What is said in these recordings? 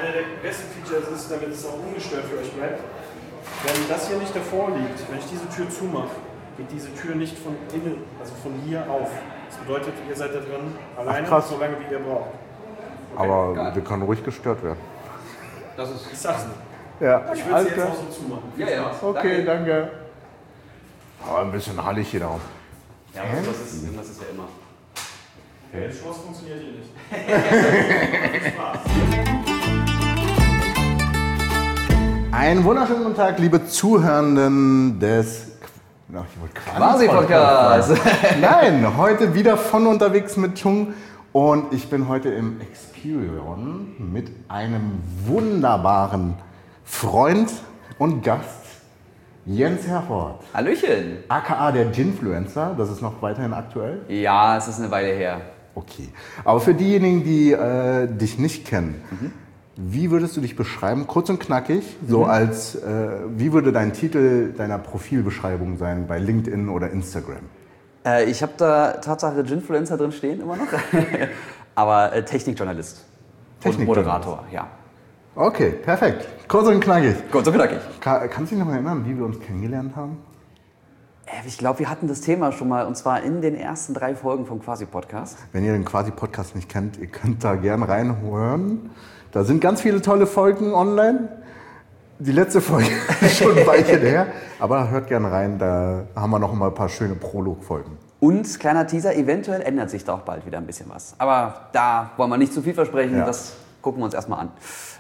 einer der besten Features ist, damit es auch ungestört für euch bleibt, wenn das hier nicht davor liegt, wenn ich diese Tür zumache, geht diese Tür nicht von innen, also von hier auf. Das bedeutet, ihr seid da drin alleine, so lange wie ihr braucht. Okay. Aber wir können ruhig gestört werden. Das ist. Ich sag's nicht. Ja, ich würde sie jetzt auch so zumachen. Ja. Okay, danke. Aber ein bisschen hallig hier da. Ja, aber das ist ja immer. Okay. Das Schloss funktioniert hier nicht. Spaß. Einen wunderschönen guten Tag, liebe Zuhörenden des Quasi-Podcast. Nein, heute wieder von unterwegs mit Chung und ich bin heute im Experion mit einem wunderbaren Freund und Gast, Jens Herford. Hallöchen. AKA der Ginfluencer, das ist noch weiterhin aktuell? Ja, es ist eine Weile her. Okay, aber für diejenigen, die dich nicht kennen, wie würdest du dich beschreiben, kurz und knackig, so als, wie würde dein Titel deiner Profilbeschreibung sein bei LinkedIn oder Instagram? Ich habe da Tatsache Ginfluencer drin stehen, immer noch, aber Technikjournalist und Moderator, ja. Okay, perfekt, kurz und knackig. Kurz und knackig. Kannst du dich noch mal erinnern, wie wir uns kennengelernt haben? Ich glaube, wir hatten das Thema schon mal, und zwar in den ersten 3 Folgen vom Quasi-Podcast. Wenn ihr den Quasi-Podcast nicht kennt, ihr könnt da gerne reinhören. Da sind ganz viele tolle Folgen online. Die letzte Folge ist schon ein Weilchen her, aber hört gerne rein, da haben wir noch mal ein paar schöne Prolog-Folgen. Und kleiner Teaser, eventuell ändert sich da auch bald wieder ein bisschen was. Aber da wollen wir nicht zu viel versprechen, das gucken wir uns erstmal an.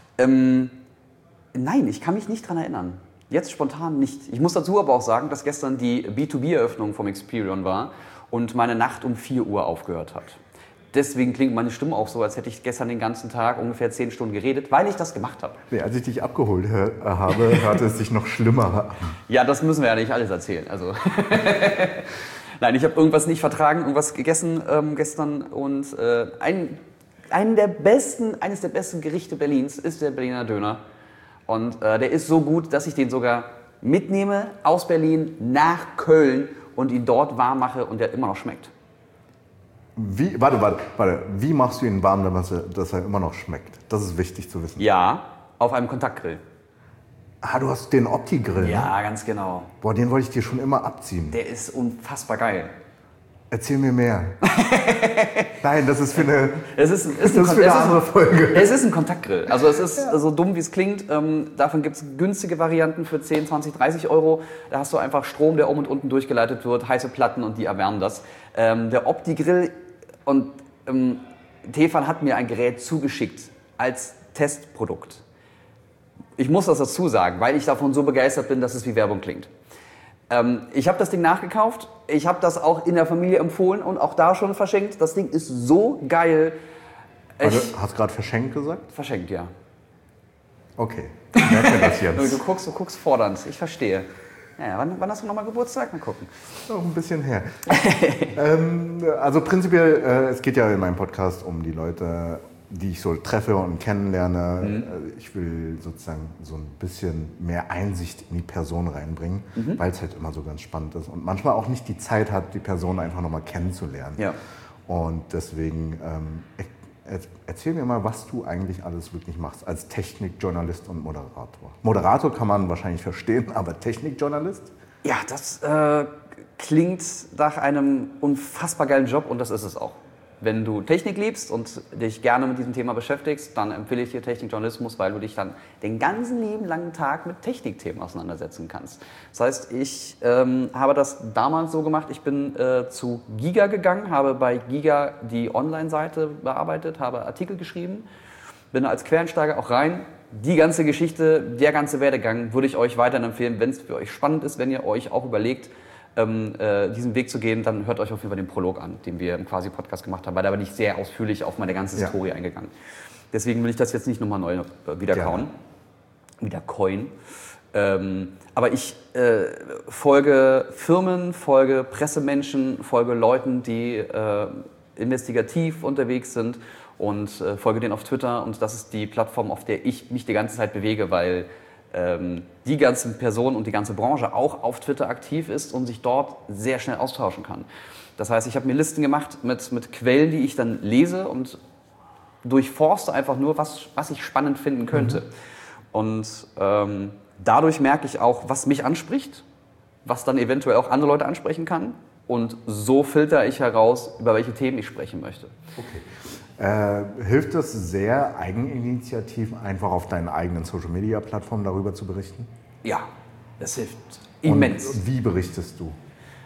Nein, ich kann mich nicht dran erinnern. Jetzt spontan nicht. Ich muss dazu aber auch sagen, dass gestern die B2B-Eröffnung vom Experion war und meine Nacht um 4 Uhr aufgehört hat. Deswegen klingt meine Stimme auch so, als hätte ich gestern den ganzen Tag ungefähr 10 Stunden geredet, weil ich das gemacht habe. Nee, als ich dich abgeholt habe, hörte es sich noch schlimmer an. Ja, das müssen wir ja nicht alles erzählen. Also Nein, ich habe irgendwas nicht vertragen, irgendwas gegessen gestern und eines der besten Gerichte Berlins ist der Berliner Döner. Und der ist so gut, dass ich den sogar mitnehme aus Berlin nach Köln und ihn dort warm mache und der immer noch schmeckt. Warte. Wie machst du ihn warm, dass er immer noch schmeckt? Das ist wichtig zu wissen. Ja, auf einem Kontaktgrill. Ah, du hast den Opti-Grill, Ja, ne? ganz genau. Boah, den wollte ich dir schon immer abziehen. Der ist unfassbar geil. Erzähl mir mehr. Nein, das ist für eine, andere Folge. Es ist ein Kontaktgrill. Also es ist so dumm, wie es klingt. Davon gibt es günstige Varianten für 10, 20, 30 Euro. Da hast du einfach Strom, der oben und unten durchgeleitet wird, heiße Platten und die erwärmen das. Der Opti-Grill und Tefal hat mir ein Gerät zugeschickt als Testprodukt. Ich muss das dazu sagen, weil ich davon so begeistert bin, dass es wie Werbung klingt. Ich habe das Ding nachgekauft, ich habe das auch in der Familie empfohlen und auch da schon verschenkt. Das Ding ist so geil. Also, hast du gerade verschenkt gesagt? Verschenkt, ja. Okay, merk mir das jetzt. Du guckst fordernd, ich verstehe. Ja, wann hast du nochmal Geburtstag? Mal gucken. Noch ein bisschen her. Also prinzipiell, es geht ja in meinem Podcast um die Leute, die ich so treffe und kennenlerne. Ich will sozusagen so ein bisschen mehr Einsicht in die Person reinbringen, weil es halt immer so ganz spannend ist und manchmal auch nicht die Zeit hat, die Person einfach nochmal kennenzulernen. Ja. Und deswegen erzähl mir mal, was du eigentlich alles wirklich machst als Technikjournalist und Moderator. Moderator kann man wahrscheinlich verstehen, aber Technikjournalist? Ja, das klingt nach einem unfassbar geilen Job und das ist es auch. Wenn du Technik liebst und dich gerne mit diesem Thema beschäftigst, dann empfehle ich dir Technikjournalismus, weil du dich dann den ganzen lieben langen Tag mit Technikthemen auseinandersetzen kannst. Das heißt, ich habe das damals so gemacht, ich bin zu Giga gegangen, habe bei Giga die Online-Seite bearbeitet, habe Artikel geschrieben, bin als Quereinsteiger auch rein. Die ganze Geschichte, der ganze Werdegang würde ich euch weiterhin empfehlen, wenn es für euch spannend ist, wenn ihr euch auch überlegt, diesen Weg zu gehen, dann hört euch auf jeden Fall den Prolog an, den wir im Quasi-Podcast gemacht haben, weil da bin ich sehr ausführlich auf meine ganze Historie eingegangen. Deswegen will ich das jetzt nicht nochmal neu wiedercoin. Aber ich folge Firmen, folge Pressemenschen, folge Leuten, die investigativ unterwegs sind und folge denen auf Twitter und das ist die Plattform, auf der ich mich die ganze Zeit bewege, weil die ganze Person und die ganze Branche auch auf Twitter aktiv ist und sich dort sehr schnell austauschen kann. Das heißt, ich habe mir Listen gemacht mit Quellen, die ich dann lese und durchforste einfach nur, was ich spannend finden könnte. Und dadurch merke ich auch, was mich anspricht, was dann eventuell auch andere Leute ansprechen kann. Und so filtere ich heraus, über welche Themen ich sprechen möchte. Okay. Hilft es sehr, Eigeninitiativen einfach auf deinen eigenen Social-Media-Plattformen darüber zu berichten? Ja, das hilft immens. Und wie berichtest du?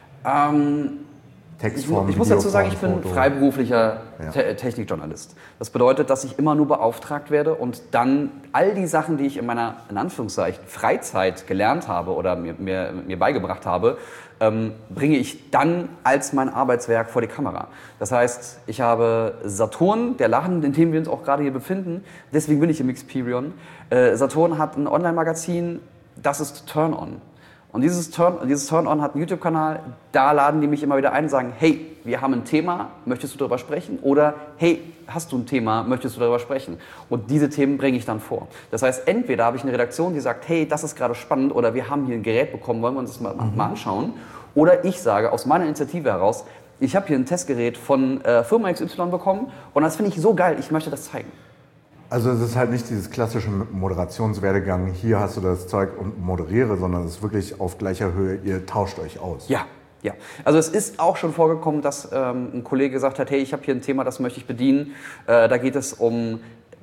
Ich muss dazu sagen, ich bin freiberuflicher Technikjournalist. Das bedeutet, dass ich immer nur beauftragt werde und dann all die Sachen, die ich in meiner, in Anführungszeichen, Freizeit gelernt habe oder mir beigebracht habe, bringe ich dann als mein Arbeitswerk vor die Kamera. Das heißt, ich habe Saturn, der Laden, in dem wir uns auch gerade hier befinden, deswegen bin ich im Xperion. Saturn hat ein Online-Magazin, das ist Turn On. Und dieses Turn-On hat einen YouTube-Kanal, da laden die mich immer wieder ein und sagen, hey, wir haben ein Thema, möchtest du darüber sprechen? Oder hey, hast du ein Thema, möchtest du darüber sprechen? Und diese Themen bringe ich dann vor. Das heißt, entweder habe ich eine Redaktion, die sagt, hey, das ist gerade spannend oder wir haben hier ein Gerät bekommen, wollen wir uns das mal anschauen? Oder ich sage aus meiner Initiative heraus, ich habe hier ein Testgerät von Firma XY bekommen und das finde ich so geil, ich möchte das zeigen. Also es ist halt nicht dieses klassische Moderationswerdegang, hier hast du das Zeug und moderiere, sondern es ist wirklich auf gleicher Höhe, ihr tauscht euch aus. Ja. Also es ist auch schon vorgekommen, dass ein Kollege gesagt hat, hey, ich habe hier ein Thema, das möchte ich bedienen. Da geht es um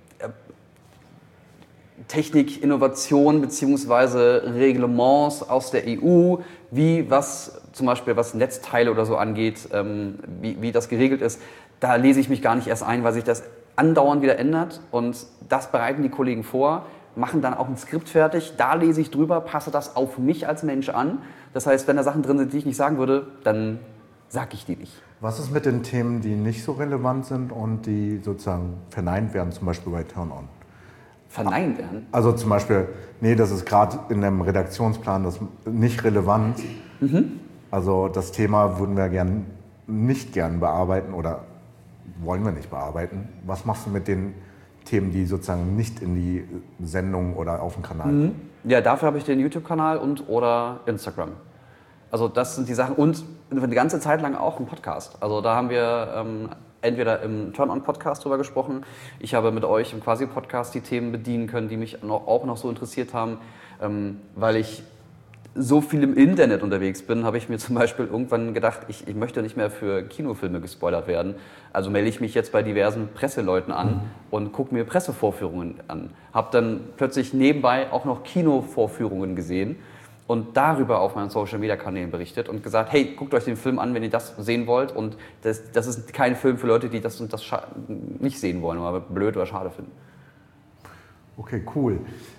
Technik, Innovation bzw. Reglements aus der EU, zum Beispiel was Netzteile oder so angeht, wie das geregelt ist. Da lese ich mich gar nicht erst ein, weil sich das andauernd wieder ändert und das bereiten die Kollegen vor, machen dann auch ein Skript fertig, da lese ich drüber, passe das auf mich als Mensch an. Das heißt, wenn da Sachen drin sind, die ich nicht sagen würde, dann sage ich die nicht. Was ist mit den Themen, die nicht so relevant sind und die sozusagen verneint werden, zum Beispiel bei Turn On? Verneint werden? Also zum Beispiel, nee, das ist gerade in einem Redaktionsplan das nicht relevant. Also das Thema würden wir nicht gern bearbeiten oder wollen wir nicht bearbeiten. Was machst du mit den Themen, die sozusagen nicht in die Sendung oder auf den Kanal kommen? Ja, dafür habe ich den YouTube-Kanal oder Instagram. Also das sind die Sachen und die ganze Zeit lang auch einen Podcast. Also da haben wir entweder im Turn-On-Podcast drüber gesprochen. Ich habe mit euch im Quasi-Podcast die Themen bedienen können, die mich auch noch so interessiert haben, weil ich so viel im Internet unterwegs bin, habe ich mir zum Beispiel irgendwann gedacht, ich möchte nicht mehr für Kinofilme gespoilert werden. Also melde ich mich jetzt bei diversen Presseleuten an und gucke mir Pressevorführungen an. Habe dann plötzlich nebenbei auch noch Kinovorführungen gesehen und darüber auf meinen Social-Media-Kanälen berichtet und gesagt, hey, guckt euch den Film an, wenn ihr das sehen wollt. Und das ist kein Film für Leute, die das und das nicht sehen wollen oder blöd oder schade finden. Okay, cool.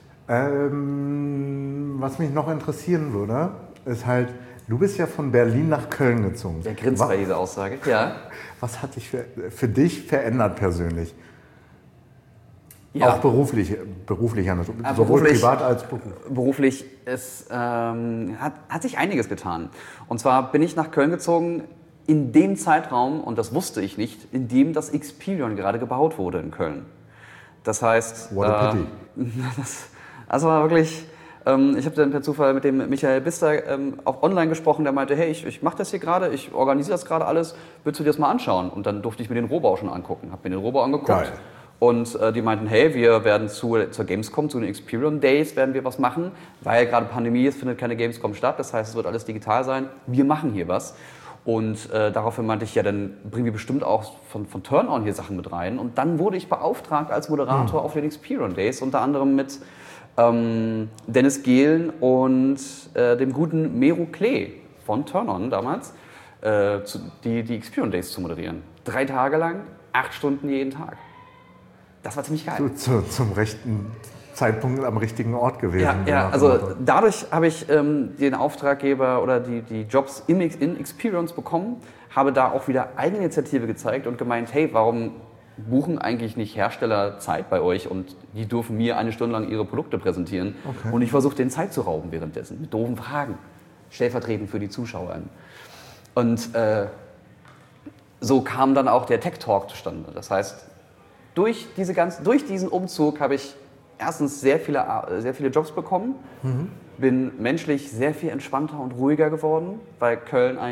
Was mich noch interessieren würde, ist halt, du bist ja von Berlin nach Köln gezogen. Der grinst bei dieser Aussage, ja. Was hat sich für dich verändert persönlich? Ja. Auch beruflich sowohl privat als beruflich. Beruflich hat sich einiges getan. Und zwar bin ich nach Köln gezogen in dem Zeitraum, und das wusste ich nicht, in dem das Xperion gerade gebaut wurde in Köln. Das heißt... What a pity. Das war wirklich, ich habe dann per Zufall mit dem Michael Bister auch online gesprochen, der meinte, hey, ich mache das hier gerade, ich organisiere das gerade alles, willst du dir das mal anschauen? Und dann durfte ich mir den Rohbau schon angucken, habe mir den Rohbau angeguckt. Geil. Und die meinten, hey, wir werden zur Gamescom, zu den Xperion Days werden wir was machen, weil gerade Pandemie ist, findet keine Gamescom statt, das heißt, es wird alles digital sein, wir machen hier was. Und daraufhin meinte ich, ja, dann bringen wir bestimmt auch von Turn On hier Sachen mit rein. Und dann wurde ich beauftragt als Moderator auf den Xperion Days, unter anderem mit Dennis Gehlen und dem guten Mero Klee von Turn On damals, die Xperion Days zu moderieren. 3 Tage lang, 8 Stunden jeden Tag. Das war ziemlich geil. Zum rechten Zeitpunkt am richtigen Ort gewesen. Ja, also dadurch habe ich den Auftraggeber oder die Jobs in Xperions bekommen, habe da auch wieder Eigeninitiative gezeigt und gemeint, hey, warum buchen eigentlich nicht Hersteller Zeit bei euch und die dürfen mir 1 Stunde lang ihre Produkte präsentieren. Okay. Und ich versuche den Zeit zu rauben währenddessen, mit doofen Fragen, stellvertretend für die Zuschauer. Und so kam dann auch der Tech Talk zustande. Das heißt, durch diesen Umzug habe ich erstens sehr viele Jobs bekommen, bin menschlich sehr viel entspannter und ruhiger geworden, weil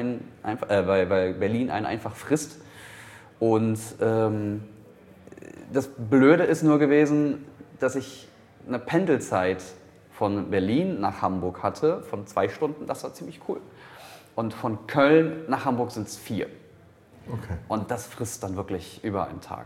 weil Berlin einen einfach frisst. Und das Blöde ist nur gewesen, dass ich eine Pendelzeit von Berlin nach Hamburg hatte, von 2 Stunden, das war ziemlich cool. Und von Köln nach Hamburg sind es 4. Okay. Und das frisst dann wirklich über einen Tag.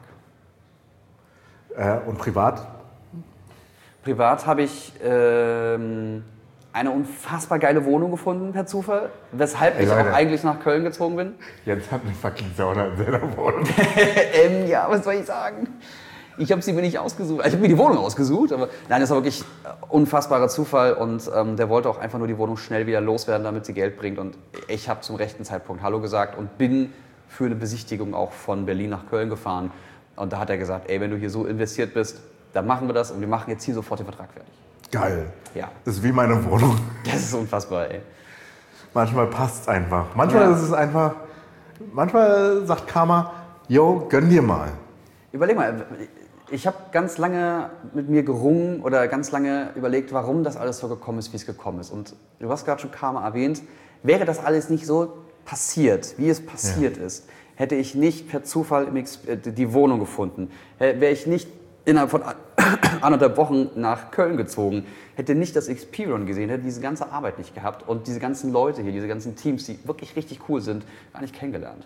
Und privat? Privat habe ich eine unfassbar geile Wohnung gefunden per Zufall, weshalb ich Leute. auch eigentlich nach Köln gezogen bin. Jetzt hat eine fucking Sauna in seiner Wohnung. Ja, was soll ich sagen? Ich habe sie mir nicht ausgesucht. Ich habe mir die Wohnung ausgesucht, aber nein, das war wirklich unfassbarer Zufall und der wollte auch einfach nur die Wohnung schnell wieder loswerden, damit sie Geld bringt. Und ich habe zum rechten Zeitpunkt Hallo gesagt und bin für eine Besichtigung auch von Berlin nach Köln gefahren. Und da hat er gesagt, ey, wenn du hier so investiert bist, dann machen wir das und wir machen jetzt hier sofort den Vertrag fertig. Geil. Ja. Das ist wie meine Wohnung. Das ist unfassbar, ey. Manchmal passt es einfach. Manchmal ist es einfach, manchmal sagt Karma, yo, gönn dir mal. Überleg mal, ich habe ganz lange mit mir gerungen oder ganz lange überlegt, warum das alles so gekommen ist, wie es gekommen ist. Und du hast gerade schon Karma erwähnt, wäre das alles nicht so passiert, wie es passiert ist, hätte ich nicht per Zufall die Wohnung gefunden, wäre ich nicht innerhalb von 1,5 Wochen nach Köln gezogen, hätte nicht das Experion gesehen, hätte diese ganze Arbeit nicht gehabt und diese ganzen Leute hier, diese ganzen Teams, die wirklich richtig cool sind, gar nicht kennengelernt.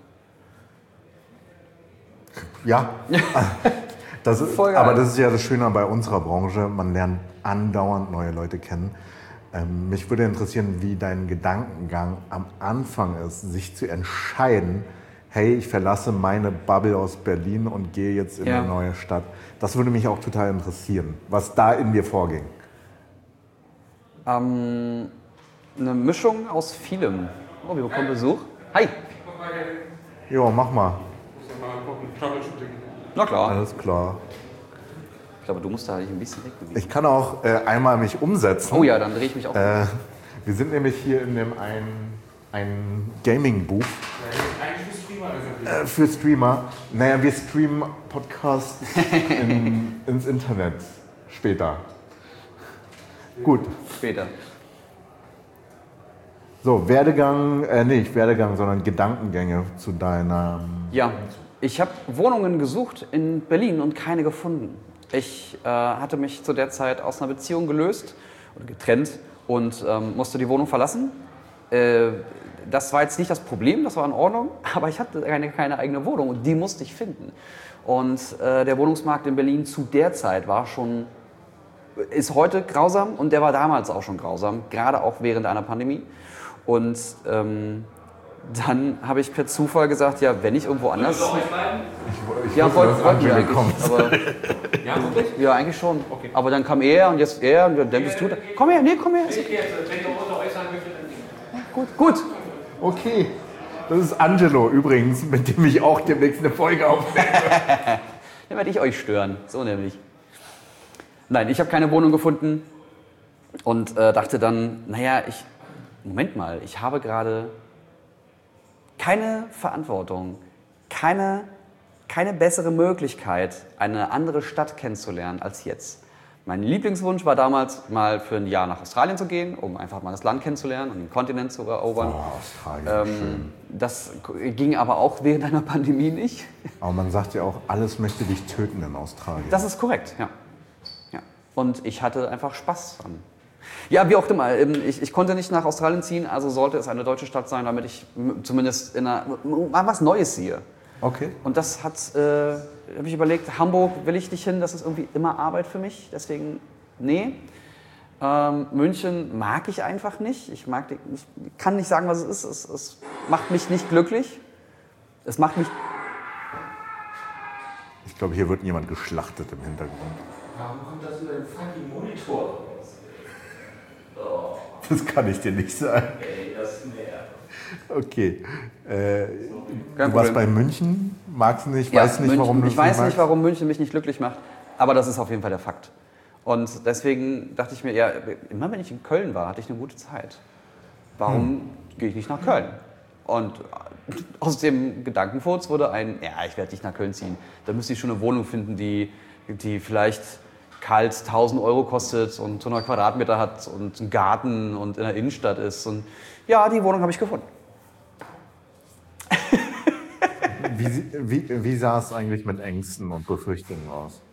Ja, das ist, Voll geil. aber das ist ja das Schöne bei unserer Branche, man lernt andauernd neue Leute kennen. Mich würde interessieren, wie dein Gedankengang am Anfang ist, sich zu entscheiden, hey, ich verlasse meine Bubble aus Berlin und gehe jetzt in eine neue Stadt. Das würde mich auch total interessieren, was da in dir vorging. Eine Mischung aus vielem. Oh, wir bekommen Besuch. Hi. Jo, mach mal. Na klar. Alles klar. Ich glaube, du musst da dich ein bisschen wegbewegen. Ich kann auch einmal mich umsetzen. Oh ja, dann drehe ich mich auch. Wir sind nämlich hier in dem ein Gaming-Buch. Für Streamer. Naja, wir streamen Podcasts ins Internet später. Gut. Später. So, Werdegang, nicht Werdegang, sondern Gedankengänge zu deiner... Ja, ich habe Wohnungen gesucht in Berlin und keine gefunden. Ich hatte mich zu der Zeit aus einer Beziehung gelöst oder getrennt und musste die Wohnung verlassen. Das war jetzt nicht das Problem, das war in Ordnung, aber ich hatte keine eigene Wohnung und die musste ich finden. Und der Wohnungsmarkt in Berlin zu der Zeit ist heute grausam und der war damals auch schon grausam, gerade auch während einer Pandemie. Und dann habe ich per Zufall gesagt, ja, wenn ich irgendwo anders... Ich wollten wir eigentlich. kommt. Aber, Ja, wirklich? ja, eigentlich schon. Okay. Aber dann kam er und jetzt er und dann bist du da. Komm her, nee, komm her. Ist okay. Wenn du unter euch sagen möchtet, dann nicht. Gut. Okay, das ist Angelo übrigens, mit dem ich auch demnächst eine Folge aufnehme. Dann werde ich euch stören. So nämlich. Nein, ich habe keine Wohnung gefunden und dachte dann, naja, Moment mal, ich habe gerade keine Verantwortung, keine bessere Möglichkeit, eine andere Stadt kennenzulernen als jetzt. Mein Lieblingswunsch war damals, mal für ein Jahr nach Australien zu gehen, um einfach mal das Land kennenzulernen und den Kontinent zu erobern. Oh, Australien, schön. Das ging aber auch während einer Pandemie nicht. Aber man sagt ja auch, alles möchte dich töten in Australien. Das ist korrekt, ja. Und ich hatte einfach Spaß dran. Ja, wie auch immer. Ich konnte nicht nach Australien ziehen, also sollte es eine deutsche Stadt sein, damit ich zumindest mal was Neues sehe. Okay. Und das habe ich überlegt, Hamburg will ich nicht hin, das ist irgendwie immer Arbeit für mich, deswegen nee. München mag ich einfach nicht. Ich kann nicht sagen, was es ist. Es macht mich nicht glücklich. Es macht mich... Ich glaube, hier wird jemand geschlachtet im Hintergrund. Warum kommt das über den fucking Monitor raus? Oh, Das kann ich dir nicht sagen. ey, das nervt. Okay. Kein Du warst Problem. bei München, magst nicht, Ja, weißt nicht, München, warum du ich es weiß magst? nicht, warum München mich nicht glücklich macht, aber das ist auf jeden Fall der Fakt. Und deswegen dachte ich mir, ja, immer wenn ich in Köln war, hatte ich eine gute Zeit. Warum gehe ich nicht nach Köln? Und aus dem Gedankenfurz wurde ich werde nicht nach Köln ziehen. Da müsste ich schon eine Wohnung finden, die vielleicht kalt 1.000 Euro kostet und 100 Quadratmeter hat und einen Garten und in der Innenstadt ist. Und ja, die Wohnung habe ich gefunden. Wie sah es eigentlich mit Ängsten und Befürchtungen aus?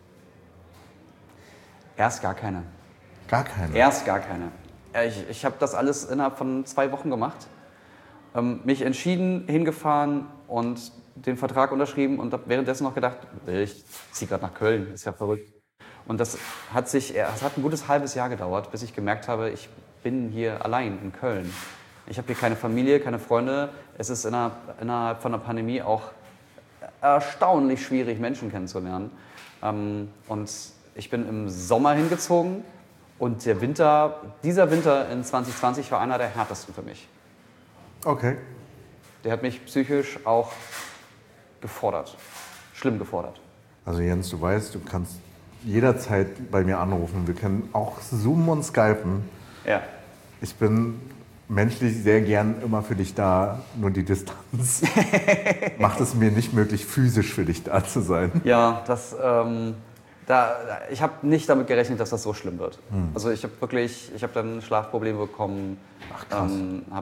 Erst gar keine. Gar keine? Erst gar keine. Ich habe das alles innerhalb von 2 Wochen gemacht. Mich entschieden, hingefahren und den Vertrag unterschrieben und habe währenddessen noch gedacht, ich ziehe gerade nach Köln, ist ja verrückt. Und es hat ein gutes halbes Jahr gedauert, bis ich gemerkt habe, ich bin hier allein in Köln. Ich habe hier keine Familie, keine Freunde. Es ist innerhalb von der Pandemie auch erstaunlich schwierig, Menschen kennenzulernen. Und ich bin im Sommer hingezogen und dieser Winter in 2020 war einer der härtesten für mich. Okay. Der hat mich psychisch auch gefordert, schlimm gefordert. Also Jens, du weißt, du kannst jederzeit bei mir anrufen. Wir können auch zoomen und skypen. Ja. Ich bin menschlich sehr gern immer für dich da, nur die Distanz macht es mir nicht möglich, physisch für dich da zu sein. Ja, ich habe nicht damit gerechnet, dass das so schlimm wird. Also ich habe dann Schlafprobleme bekommen. Ach, krass.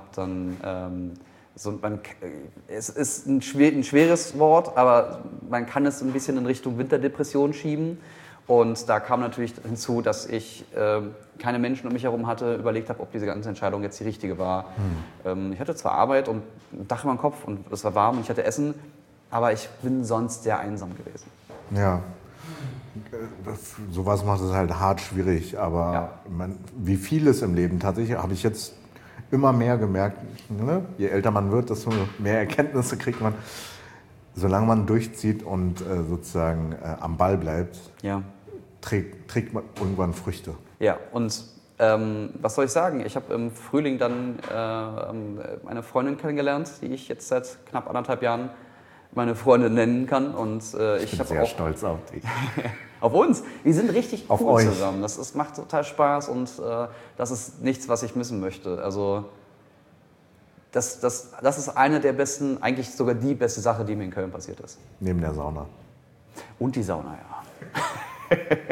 Es ist ein schweres Wort, aber man kann es ein bisschen in Richtung Winterdepression schieben. Und da kam natürlich hinzu, dass ich keine Menschen um mich herum hatte, überlegt habe, ob diese ganze Entscheidung jetzt die richtige war. Ich hatte zwar Arbeit und ein Dach über dem Kopf und es war warm und ich hatte Essen, aber ich bin sonst sehr einsam gewesen. Ja, sowas macht es halt hart schwierig, aber Ja. Wie vieles im Leben tatsächlich, habe ich jetzt immer mehr gemerkt, ne? Je älter man wird, desto mehr Erkenntnisse kriegt man. Solange man durchzieht und sozusagen am Ball bleibt, Ja. trägt man irgendwann Früchte. Ja, und was soll ich sagen? Ich habe im Frühling dann eine Freundin kennengelernt, die ich jetzt seit knapp 1,5 Jahren meine Freundin nennen kann. Und Ich bin habe sehr auch stolz auf dich. auf uns. Wir sind richtig Auf cool euch. zusammen. Das macht total Spaß und das ist nichts, was ich missen möchte. Also das ist eine der besten, eigentlich sogar die beste Sache, die mir in Köln passiert ist. Neben der Sauna. Und die Sauna, ja.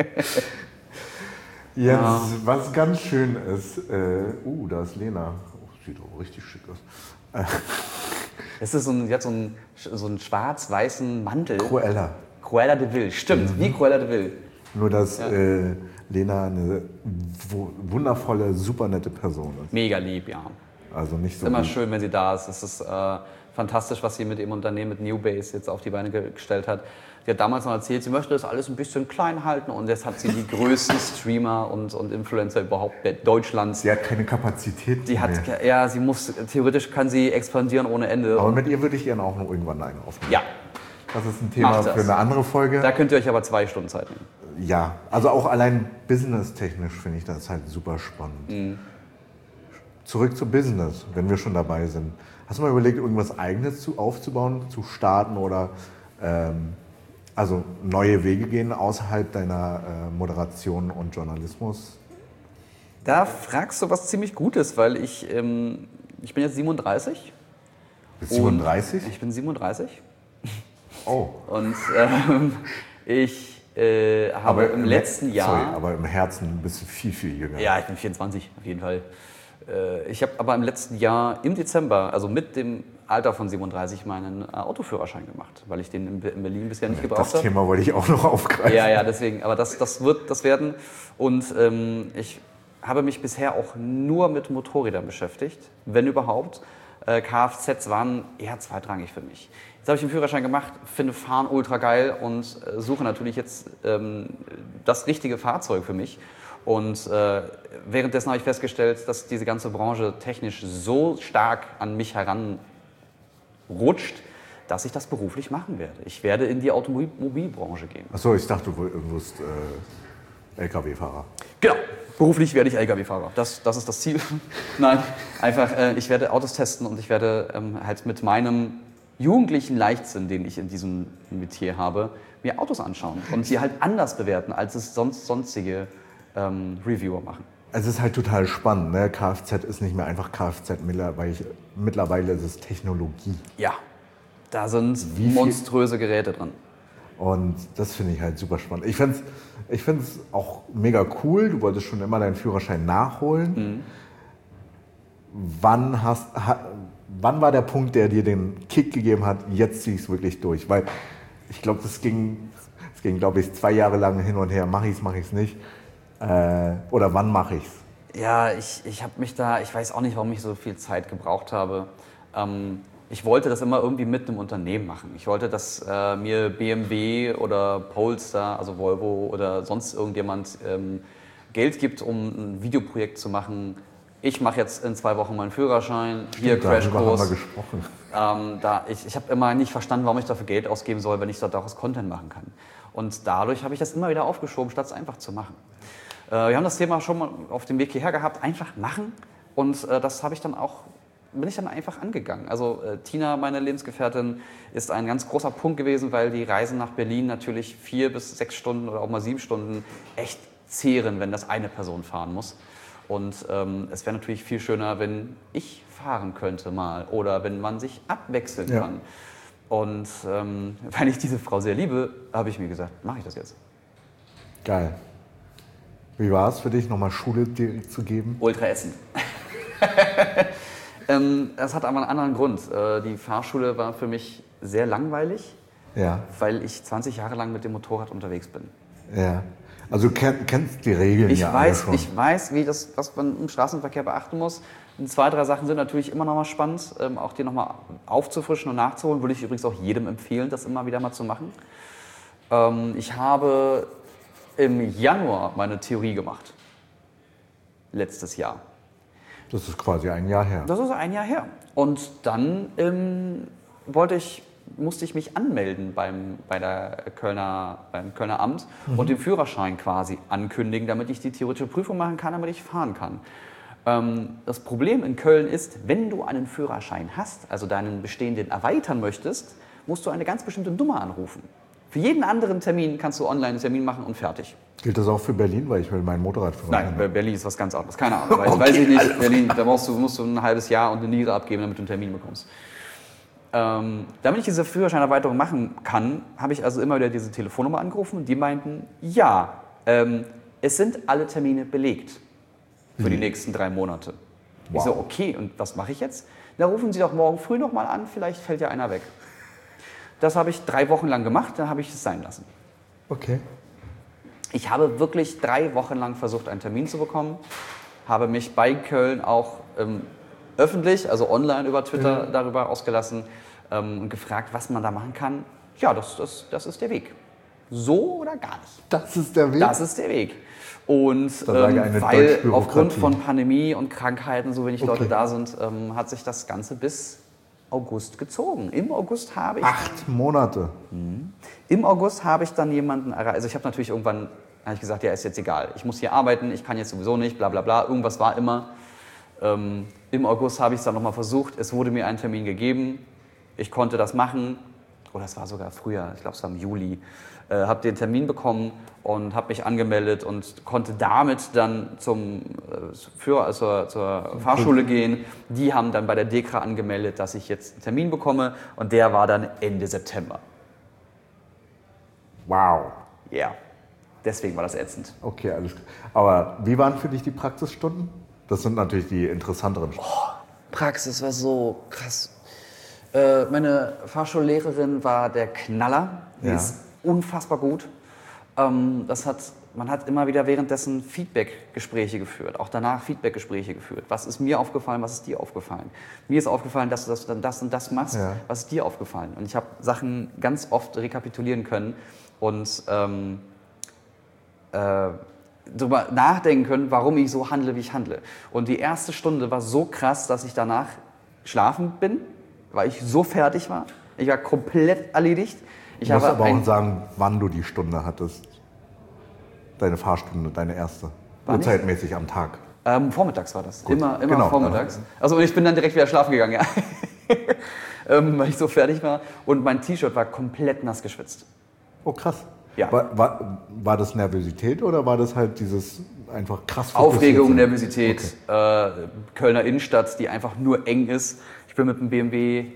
Jetzt, was ganz schön ist, da ist Lena. Oh, sieht auch richtig schick aus. Es ist die hat so einen schwarz-weißen Mantel. Cruella. de Vil, stimmt, wie Cruella de Vil. Nur, dass Lena eine wundervolle, super nette Person ist. Mega lieb, ja. Also nicht so Immer wie- schön, wenn sie da ist. Es ist fantastisch, was sie mit ihrem Unternehmen, mit Newbase, jetzt auf die Beine gestellt hat. Sie hat damals noch erzählt, sie möchte das alles ein bisschen klein halten und jetzt hat sie die größten Streamer und Influencer überhaupt Deutschlands. Sie hat keine Kapazität mehr. Theoretisch kann sie expandieren ohne Ende. Aber mit ihr würde ich ihren auch noch irgendwann einen aufnehmen. Ja, Das ist ein Thema Macht das. für eine andere Folge. da könnt ihr euch aber 2 Stunden Zeit nehmen. Ja, also auch allein businesstechnisch finde ich das halt super spannend. Zurück zu Business, wenn wir schon dabei sind. Hast du mal überlegt, irgendwas Eigenes aufzubauen, zu starten oder also neue Wege gehen außerhalb deiner Moderation und Journalismus? Da fragst du was ziemlich Gutes, weil ich bin jetzt 37. Bist du 37? Ich bin 37 Oh. und ich habe im letzten Jahr... Sorry, aber im Herzen bist du viel, viel jünger. Ja, ich bin 24, auf jeden Fall. Ich habe aber im letzten Jahr im Dezember, also mit dem Alter von 37, meinen Autoführerschein gemacht, weil ich den in Berlin bisher nicht gebraucht Das habe. Thema wollte ich auch noch aufgreifen. Ja, deswegen. Aber das wird das werden. Und ich habe mich bisher auch nur mit Motorrädern beschäftigt, wenn überhaupt. Kfz waren eher zweitrangig für mich. Jetzt habe ich den Führerschein gemacht, finde Fahren ultra geil und suche natürlich jetzt das richtige Fahrzeug für mich. Und währenddessen habe ich festgestellt, dass diese ganze Branche technisch so stark an mich heranrutscht, dass ich das beruflich machen werde. Ich werde in die Automobilbranche gehen. Achso, ich dachte, du wirst LKW-Fahrer. Genau, beruflich werde ich LKW-Fahrer. Das ist das Ziel. Nein, einfach, ich werde Autos testen und ich werde halt mit meinem jugendlichen Leichtsinn, den ich in diesem Metier habe, mir Autos anschauen und sie halt anders bewerten, als es sonstige Reviewer machen. Es ist halt total spannend. Ne? Kfz ist nicht mehr einfach Kfz, mittlerweile ist es Technologie. Ja, da sind Wie viel- monströse Geräte drin. Und das finde ich halt super spannend. Ich finde es auch mega cool. Du wolltest schon immer deinen Führerschein nachholen. wann war der Punkt, der dir den Kick gegeben hat, jetzt ziehe ich es wirklich durch? Weil ich glaube, es ging, glaube ich, 2 Jahre lang hin und her, mache ich es nicht. Oder wann mache ich es? Ja, ich habe mich da, ich weiß auch nicht, warum ich so viel Zeit gebraucht habe. Ich wollte das immer irgendwie mit einem Unternehmen machen. Ich wollte, dass mir BMW oder Polestar, also Volvo oder sonst irgendjemand Geld gibt, um ein Videoprojekt zu machen. Ich mache jetzt in 2 Wochen meinen Führerschein, hier Crashkurs. Darüber haben wir gesprochen. Ich habe immer nicht verstanden, warum ich dafür Geld ausgeben soll, wenn ich daraus Content machen kann. Und dadurch habe ich das immer wieder aufgeschoben, statt es einfach zu machen. Wir haben das Thema schon mal auf dem Weg hierher gehabt, einfach machen. Und das bin ich dann einfach angegangen. Also Tina, meine Lebensgefährtin, ist ein ganz großer Punkt gewesen, weil die Reisen nach Berlin natürlich 4 bis 6 Stunden oder auch mal 7 Stunden echt zehren, wenn das eine Person fahren muss. Und es wäre natürlich viel schöner, wenn ich fahren könnte mal oder wenn man sich abwechseln kann. Und weil ich diese Frau sehr liebe, habe ich mir gesagt, mache ich das jetzt. Geil. Wie war es für dich, nochmal Schule zu geben? Ultra essen. Das hat aber einen anderen Grund. Die Fahrschule war für mich sehr langweilig, weil ich 20 Jahre lang mit dem Motorrad unterwegs bin. Ja. Also du kennst die Regeln alle schon. Ich weiß, was man im Straßenverkehr beachten muss. Und 2, 3 Sachen sind natürlich immer noch mal spannend, auch die nochmal aufzufrischen und nachzuholen. Würde ich übrigens auch jedem empfehlen, das immer wieder mal zu machen. Ich habe im Januar meine Theorie gemacht. Letztes Jahr. Das ist quasi ein Jahr her. Das ist ein Jahr her. Und dann musste ich mich anmelden beim Kölner Amt und den Führerschein quasi ankündigen, damit ich die theoretische Prüfung machen kann, damit ich fahren kann. Das Problem in Köln ist, wenn du einen Führerschein hast, also deinen bestehenden erweitern möchtest, musst du eine ganz bestimmte Nummer anrufen. Für jeden anderen Termin kannst du online einen Termin machen und fertig. Gilt das auch für Berlin, weil ich will mein Motorradführerschein haben? Nein, Berlin ist was ganz anderes. Keine Ahnung, weiß ich nicht. Berlin, da musst du ein halbes Jahr und eine Niere abgeben, damit du einen Termin bekommst. Damit ich diese Führerscheinerweiterung machen kann, habe ich also immer wieder diese Telefonnummer angerufen und die meinten, ja, es sind alle Termine belegt für die nächsten 3 Monate. Wow. Ich so, okay, und was mache ich jetzt? Da rufen Sie doch morgen früh nochmal an, vielleicht fällt ja einer weg. Das habe ich 3 Wochen lang gemacht, dann habe ich es sein lassen. Okay. Ich habe wirklich 3 Wochen lang versucht, einen Termin zu bekommen, habe mich bei Köln auch öffentlich, also online über Twitter darüber ausgelassen und gefragt, was man da machen kann. Ja, das ist der Weg. So oder gar nicht. Das ist der Weg? Das ist der Weg. Und weil aufgrund von Pandemie und Krankheiten so wenig Leute da sind, hat sich das Ganze bis August gezogen. Im August habe ich... 8 Monate? Im August habe ich dann jemanden erreicht. Also ich habe natürlich irgendwann gesagt, ja, ist jetzt egal. Ich muss hier arbeiten, ich kann jetzt sowieso nicht, bla bla bla. Irgendwas war immer. Im August habe ich es dann nochmal versucht. Es wurde mir ein Termin gegeben. Ich konnte das machen. Oder es war sogar früher, ich glaube es war im Juli. Habe den Termin bekommen und habe mich angemeldet und konnte damit dann zur Fahrschule gehen. Die haben dann bei der DEKRA angemeldet, dass ich jetzt einen Termin bekomme und der war dann Ende September. Wow. Ja, yeah. Deswegen war das ätzend. Okay, alles klar. Aber wie waren für dich die Praxisstunden? Das sind natürlich die interessanteren Stunden. Praxis war so krass. Meine Fahrschullehrerin war der Knaller. Die ist unfassbar gut. Man hat immer wieder währenddessen Feedback-Gespräche geführt, auch danach Feedback-Gespräche geführt. Was ist mir aufgefallen, was ist dir aufgefallen? Mir ist aufgefallen, dass du dann das und das machst. Ja. Was ist dir aufgefallen? Und ich habe Sachen ganz oft rekapitulieren können und darüber nachdenken können, warum ich so handle, wie ich handle. Und die erste Stunde war so krass, dass ich danach schlafen bin, weil ich so fertig war. Ich war komplett erledigt. Du musst aber auch sagen, wann du die Stunde hattest. Deine Fahrstunde, deine erste. Uhrzeitmäßig am Tag. Vormittags war das. Gut. Immer genau, vormittags. Also ich bin dann direkt wieder schlafen gegangen, ja. Weil ich so fertig war. Und mein T-Shirt war komplett nass geschwitzt. Oh, krass. Ja. War das Nervosität oder war das halt dieses einfach krass Aufregung, Nervosität, okay. Kölner Innenstadt, die einfach nur eng ist. Ich bin mit dem BMW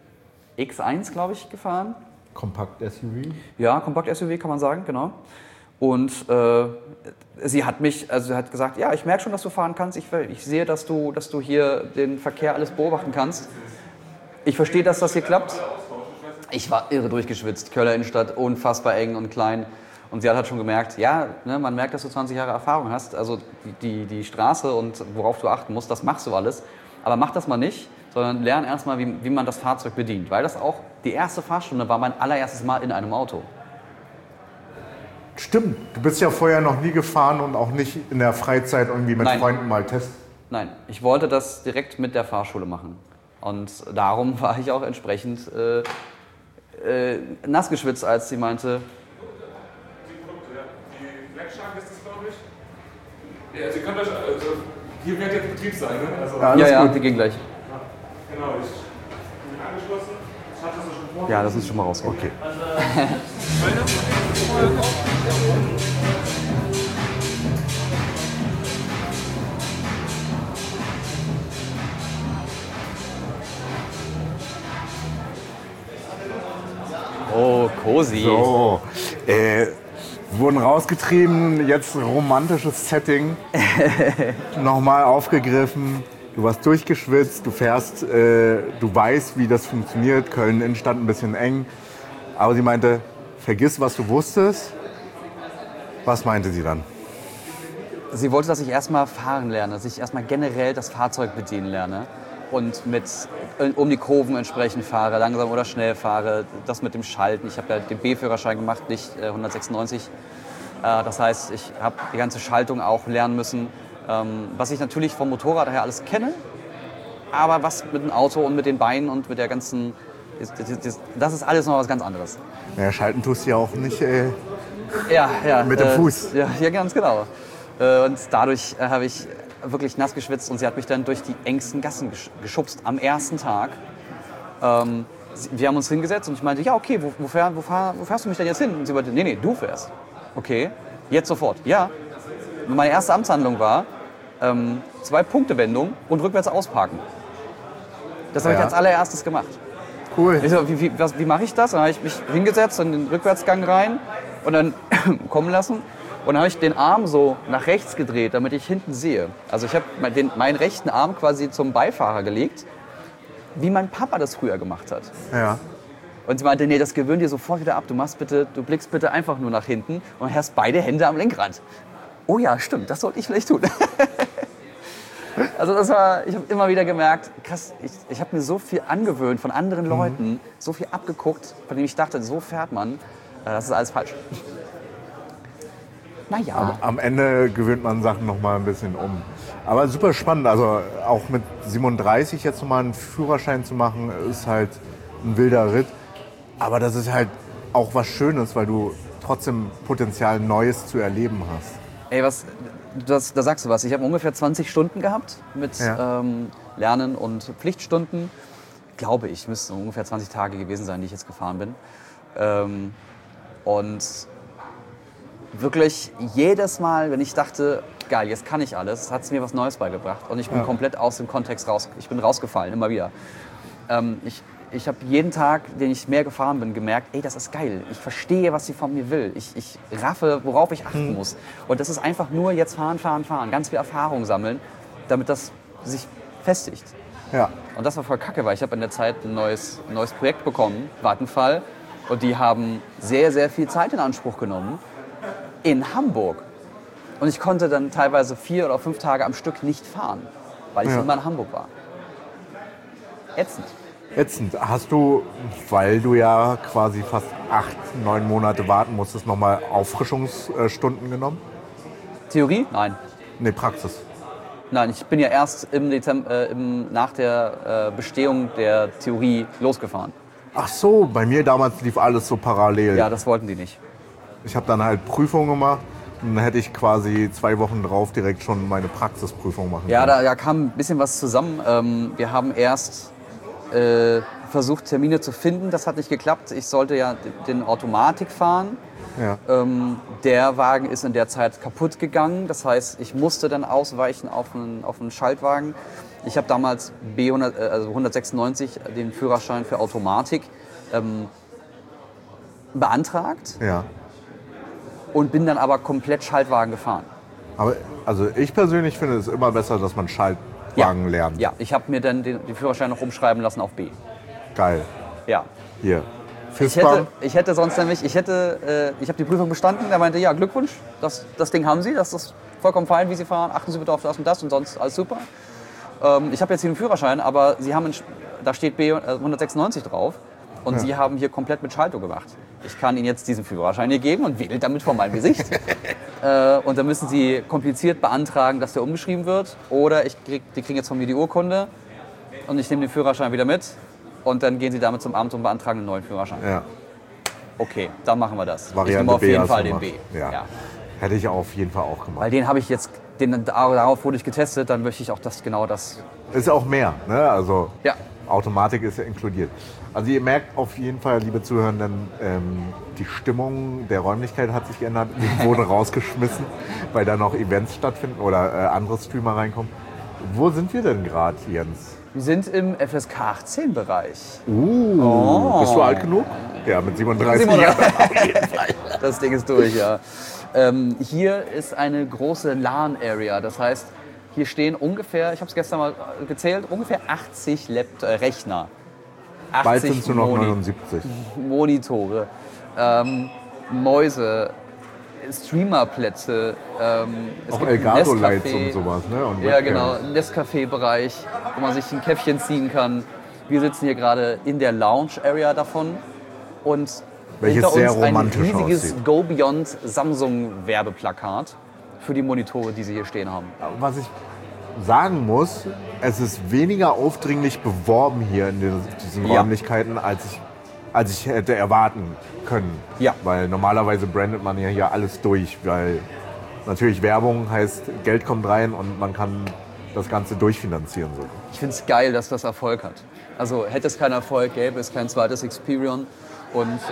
X1, glaube ich, gefahren. Kompakt-SUV? Ja, Kompakt-SUV kann man sagen, genau. Und sie hat gesagt, ja, ich merke schon, dass du fahren kannst. Ich sehe, dass du hier den Verkehr alles beobachten kannst. Ich verstehe, dass das hier klappt. Ich war irre durchgeschwitzt. Kölner Innenstadt, unfassbar eng und klein. Und sie hat halt schon gemerkt, ja, ne, man merkt, dass du 20 Jahre Erfahrung hast. Also die Straße und worauf du achten musst, das machst du alles. Aber mach das mal nicht, sondern lern erstmal, wie man das Fahrzeug bedient. Weil das auch die erste Fahrstunde war mein allererstes Mal in einem Auto. Stimmt, du bist ja vorher noch nie gefahren und auch nicht in der Freizeit irgendwie mit Freunden mal testen. Nein, ich wollte das direkt mit der Fahrschule machen. Und darum war ich auch entsprechend nass geschwitzt, als sie meinte... Die Blackshark ist das, glaube ich. Ja, also ihr könnt euch... Also, hier wird jetzt Betrieb sein, ne? Also, ja, die gehen gleich. Genau, ich bin angeschlossen. Ich hatte das schon vor. Ja, das ist schon mal raus. Okay. Oh, cozy. So, wurden rausgetrieben, jetzt romantisches Setting, nochmal aufgegriffen. Du warst durchgeschwitzt, du fährst, du weißt, wie das funktioniert. Köln Innenstadt ein bisschen eng. Aber sie meinte, vergiss, was du wusstest. Was meinte sie dann? Sie wollte, dass ich erstmal fahren lerne, dass ich erstmal generell das Fahrzeug bedienen lerne und um die Kurven entsprechend fahre, langsam oder schnell fahre, das mit dem Schalten. Ich habe ja den B-Führerschein gemacht, nicht 196. Das heißt, ich habe die ganze Schaltung auch lernen müssen, was ich natürlich vom Motorrad her alles kenne, aber was mit dem Auto und mit den Beinen und mit der ganzen, das ist alles noch was ganz anderes. Naja, schalten tust du ja auch nicht Ja, mit dem Fuß. Ja, ganz genau. Und dadurch habe ich wirklich nass geschwitzt und sie hat mich dann durch die engsten Gassen geschubst am ersten Tag. Wir haben uns hingesetzt und ich meinte, ja okay, wo fährst du mich denn jetzt hin? Und sie meinte, nee, du fährst. Okay, jetzt sofort. Ja. Und meine erste Amtshandlung war 2-Punkte-Wendung und rückwärts ausparken. Das habe ich als allererstes gemacht. Cool. Ich so, wie mache ich das? Dann habe ich mich hingesetzt in den Rückwärtsgang rein und dann kommen lassen. Und dann habe ich den Arm so nach rechts gedreht, damit ich hinten sehe. Also ich habe meinen rechten Arm quasi zum Beifahrer gelegt, wie mein Papa das früher gemacht hat. Ja. Und sie meinte, nee, das gewöhn dir sofort wieder ab. Du blickst bitte einfach nur nach hinten und hast beide Hände am Lenkrad. Oh ja, stimmt, das sollte ich vielleicht tun. Also ich habe immer wieder gemerkt, krass, ich habe mir so viel angewöhnt von anderen Leuten, so viel abgeguckt, von dem ich dachte, so fährt man. Das ist alles falsch. Naja. Am Ende gewöhnt man Sachen noch mal ein bisschen um. Aber super spannend, also auch mit 37 jetzt nochmal einen Führerschein zu machen, ist halt ein wilder Ritt. Aber das ist halt auch was Schönes, weil du trotzdem Potenzial, Neues zu erleben hast. Ey, da sagst du was. Ich habe ungefähr 20 Stunden gehabt mit Lernen und Pflichtstunden. Glaube ich, müssten ungefähr 20 Tage gewesen sein, die ich jetzt gefahren bin. Und wirklich jedes Mal, wenn ich dachte, geil, jetzt kann ich alles, hat es mir was Neues beigebracht. Und ich bin komplett aus dem Kontext rausgefallen, immer wieder. Ich habe jeden Tag, den ich mehr gefahren bin, gemerkt, ey, das ist geil. Ich verstehe, was sie von mir will. Ich raffe, worauf ich achten muss. Und das ist einfach nur jetzt fahren. Ganz viel Erfahrung sammeln, damit das sich festigt. Ja. Und das war voll kacke, weil ich habe in der Zeit ein neues Projekt bekommen, Vattenfall. Und die haben sehr, sehr viel Zeit in Anspruch genommen. In Hamburg. Und ich konnte dann teilweise 4 oder 5 Tage am Stück nicht fahren, weil ich immer in Hamburg war. Ätzend. Hast du, weil du ja quasi fast 8, 9 Monate warten musstest, nochmal Auffrischungsstunden genommen? Theorie? Nein. Nee, Praxis. Nein, ich bin ja erst nach der Bestehung der Theorie losgefahren. Ach so, bei mir damals lief alles so parallel. Ja, das wollten die nicht. Ich habe dann halt Prüfungen gemacht und dann hätte ich quasi 2 Wochen drauf direkt schon meine Praxisprüfung machen können. Ja, da kam ein bisschen was zusammen. Wir haben erst versucht, Termine zu finden. Das hat nicht geklappt. Ich sollte ja den Automatik fahren. Ja. Der Wagen ist in der Zeit kaputt gegangen. Das heißt, ich musste dann ausweichen auf einen Schaltwagen. Ich habe damals 196 den Führerschein für Automatik beantragt. Ja. und bin dann aber komplett Schaltwagen gefahren. Aber also ich persönlich finde es immer besser, dass man Schaltwagen lernt. Ja, ich habe mir dann den Führerschein noch umschreiben lassen auf B. Geil. Ja. Hier. Ich hätte sonst nämlich, ich habe die Prüfung bestanden, der meinte, ja, Glückwunsch, das Ding haben Sie, das ist vollkommen fein, wie Sie fahren, achten Sie bitte auf das und das und sonst alles super. Ich habe jetzt hier einen Führerschein, aber Sie haben, da steht B 196 drauf und Sie haben hier komplett mit Schaltung gemacht. Ich kann Ihnen jetzt diesen Führerschein hier geben und wedelt damit vor meinem Gesicht. Und dann müssen Sie kompliziert beantragen, dass der umgeschrieben wird, oder die kriegen jetzt von mir die Urkunde und ich nehme den Führerschein wieder mit. Und dann gehen Sie damit zum Amt und beantragen einen neuen Führerschein. Ja. Okay, dann machen wir das. Variante ich nehme auf B jeden hast Fall du den gemacht. B. Ja. Hätte ich auf jeden Fall auch gemacht. Weil den habe ich jetzt, darauf wurde ich getestet, dann möchte ich auch genau das. Ist auch mehr, ne? Also Ja. Automatik ist ja inkludiert. Also ihr merkt auf jeden Fall, liebe Zuhörenden, die Stimmung der Räumlichkeit hat sich geändert. Wir wurden rausgeschmissen, weil da noch Events stattfinden oder andere Streamer reinkommen. Wo sind wir denn gerade, Jens? Wir sind im FSK 18-Bereich. Bist du alt genug? Ja, mit 37 Jahren. Das Ding ist durch, ja. Hier ist eine große LAN-Area. Das heißt, hier stehen ungefähr, ich habe es gestern mal gezählt, ungefähr 80 Rechner. 80 Bald sind es nur noch 79. Monitore, Mäuse, Streamerplätze. Es Auch gibt Elgato-Lights Nescafé. und sowas, ne? Und Ja, Webcams. genau, ein Nescafé-Bereich, wo man sich ein Käffchen ziehen kann. Wir sitzen hier gerade in der Lounge-Area davon und Welches hinter sehr uns ein romantisch riesiges aussieht. Go Beyond Samsung-Werbeplakat für die Monitore, die sie hier stehen haben. Was ich sagen muss, es ist weniger aufdringlich beworben hier in diesen Ja. Räumlichkeiten, als ich hätte erwarten können. Ja. Weil normalerweise brandet man ja hier alles durch, weil natürlich Werbung heißt, Geld kommt rein und man kann das Ganze durchfinanzieren. So. Ich finde es geil, dass das Erfolg hat. Also hätte es keinen Erfolg, gäbe es kein zweites Experion. Und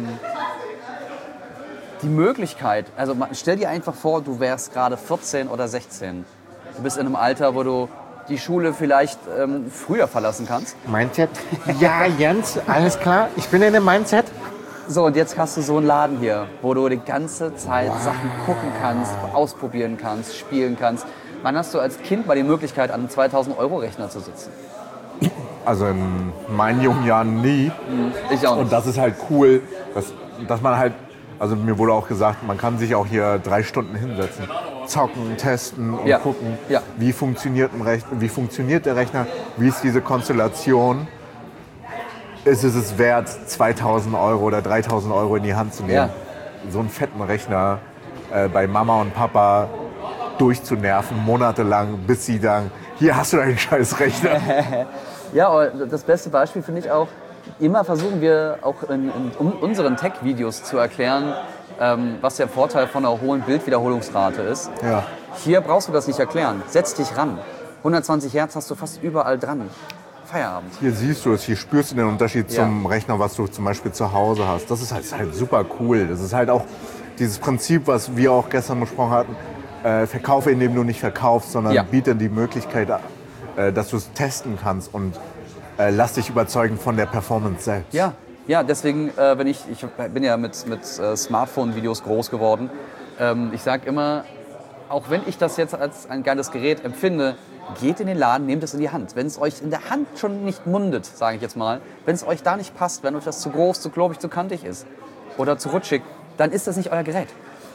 die Möglichkeit, also stell dir einfach vor, du wärst gerade 14 oder 16. Du bist in einem Alter, wo du die Schule vielleicht früher verlassen kannst. Mindset? Ja, Jens, alles klar. Ich bin in dem Mindset. So, und jetzt hast du so einen Laden hier, wo du die ganze Zeit Sachen gucken kannst, ausprobieren kannst, spielen kannst. Wann hast du als Kind mal die Möglichkeit, an einem 2000-Euro-Rechner zu sitzen? Also in meinen jungen Jahren nie. Ich auch Und nicht. das ist halt cool, dass man halt, also mir wurde auch gesagt, man kann sich auch hier 3 Stunden hinsetzen, zocken, testen und Ja. gucken, Ja. wie funktioniert der Rechner, wie ist diese Konstellation. Ist es wert, 2000 Euro oder 3000 Euro in die Hand zu nehmen, Ja. so einen fetten Rechner bei Mama und Papa durchzunerven, monatelang, bis sie dann, hier hast du deinen scheiß Rechner. Ja, aber das beste Beispiel finde ich auch, immer versuchen wir auch in unseren Tech-Videos zu erklären, was der Vorteil von einer hohen Bildwiederholungsrate ist. Ja. Hier brauchst du das nicht erklären. Setz dich ran. 120 Hertz hast du fast überall dran. Feierabend. Hier siehst du es, hier spürst du den Unterschied Ja. zum Rechner, was du zum Beispiel zu Hause hast. Das ist halt super cool. Das ist halt auch dieses Prinzip, was wir auch gestern besprochen hatten. Verkaufe, indem du nicht verkaufst, sondern Ja. biete die Möglichkeit, dass du es testen kannst und lass dich überzeugen von der Performance selbst. Ja, deswegen, ich bin ja mit Smartphone-Videos groß geworden. Ich sage immer, auch wenn ich das jetzt als ein geiles Gerät empfinde, geht in den Laden, nehmt es in die Hand. Wenn es euch in der Hand schon nicht mundet, sage ich jetzt mal, wenn es euch da nicht passt, wenn euch das zu groß, zu klobig, zu kantig ist oder zu rutschig, dann ist das nicht euer Gerät.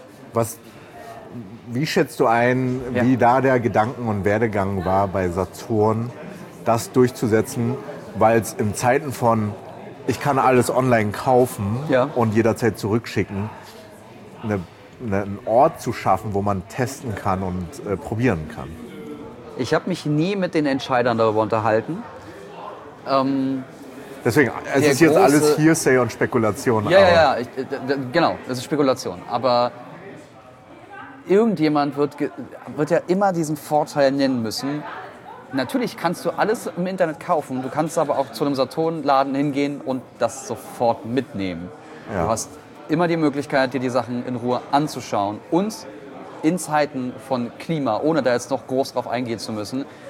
Wie schätzt du ein, Ja. wie da der Gedanken- und Werdegang war bei Saturn, das durchzusetzen? Weil es in Zeiten von, ich kann alles online kaufen Ja. und jederzeit zurückschicken, einen Ort zu schaffen, wo man testen kann und probieren kann. Ich habe mich nie mit den Entscheidern darüber unterhalten. Deswegen, es Der ist jetzt große- alles Hearsay und Spekulation. Ja, genau, das ist Spekulation. Aber irgendjemand wird ja immer diesen Vorteil nennen müssen. Natürlich kannst du alles im Internet kaufen, du kannst aber auch zu einem Saturn-Laden hingehen und das sofort mitnehmen. Ja. Du hast immer die Möglichkeit, dir die Sachen in Ruhe anzuschauen. Und in Zeiten von Klima, ohne da jetzt noch groß drauf eingehen zu müssen,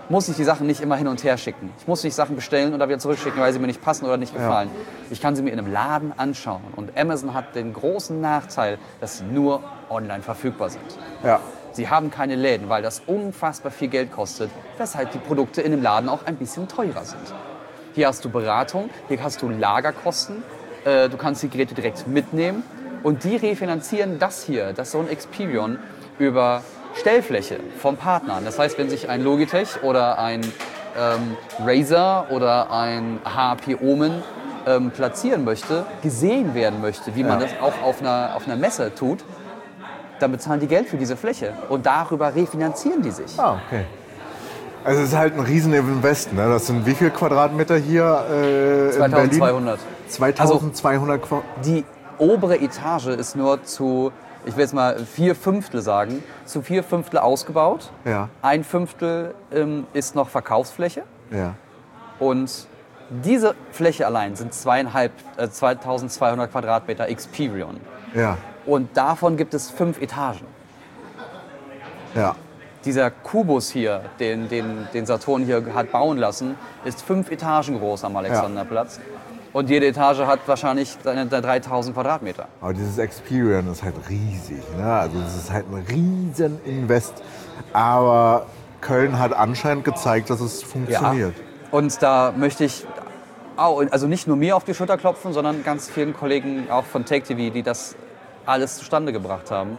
muss ich die Sachen nicht immer hin und her schicken. Ich muss nicht Sachen bestellen oder wieder zurückschicken, weil sie mir nicht passen oder nicht gefallen. Ich kann sie mir in einem Laden anschauen. Und Amazon hat den großen Nachteil, dass sie nur online verfügbar sind. Ja. Sie haben keine Läden, weil das unfassbar viel Geld kostet, weshalb die Produkte in dem Laden auch ein bisschen teurer sind. Hier hast du Beratung, hier hast du Lagerkosten, du kannst die Geräte direkt mitnehmen und die refinanzieren das hier, das ist so ein Experion, über Stellfläche vom Partner. Das heißt, wenn sich ein Logitech oder ein Razer oder ein HP Omen platzieren möchte, gesehen werden möchte, wie man das auch auf einer Messe tut, dann bezahlen die Geld für diese Fläche und darüber refinanzieren die sich. Ah, okay. Also es ist halt ein riesen Invest, ne? Das sind wie viel Quadratmeter hier in Berlin? 2200. 2200 Quadratmeter. Die obere Etage ist nur zu, ich will jetzt mal 4/5 sagen, zu 4/5 ausgebaut. Ja. 1/5 ist noch Verkaufsfläche. Ja. Und diese Fläche allein sind 2200 Quadratmeter Experion. Ja. Und davon gibt es 5 Etagen. Ja. Dieser Kubus hier, den Saturn hier hat bauen lassen, ist 5 Etagen groß am Alexanderplatz. Und jede Etage hat wahrscheinlich seine 3000 Quadratmeter. Aber dieses Experian ist halt riesig. Ne? Also es ist halt ein riesen Invest. Aber Köln hat anscheinend gezeigt, dass es funktioniert. Ja. Und da möchte ich also nicht nur mir auf die Schulter klopfen, sondern ganz vielen Kollegen auch von Take TV, die das alles zustande gebracht haben.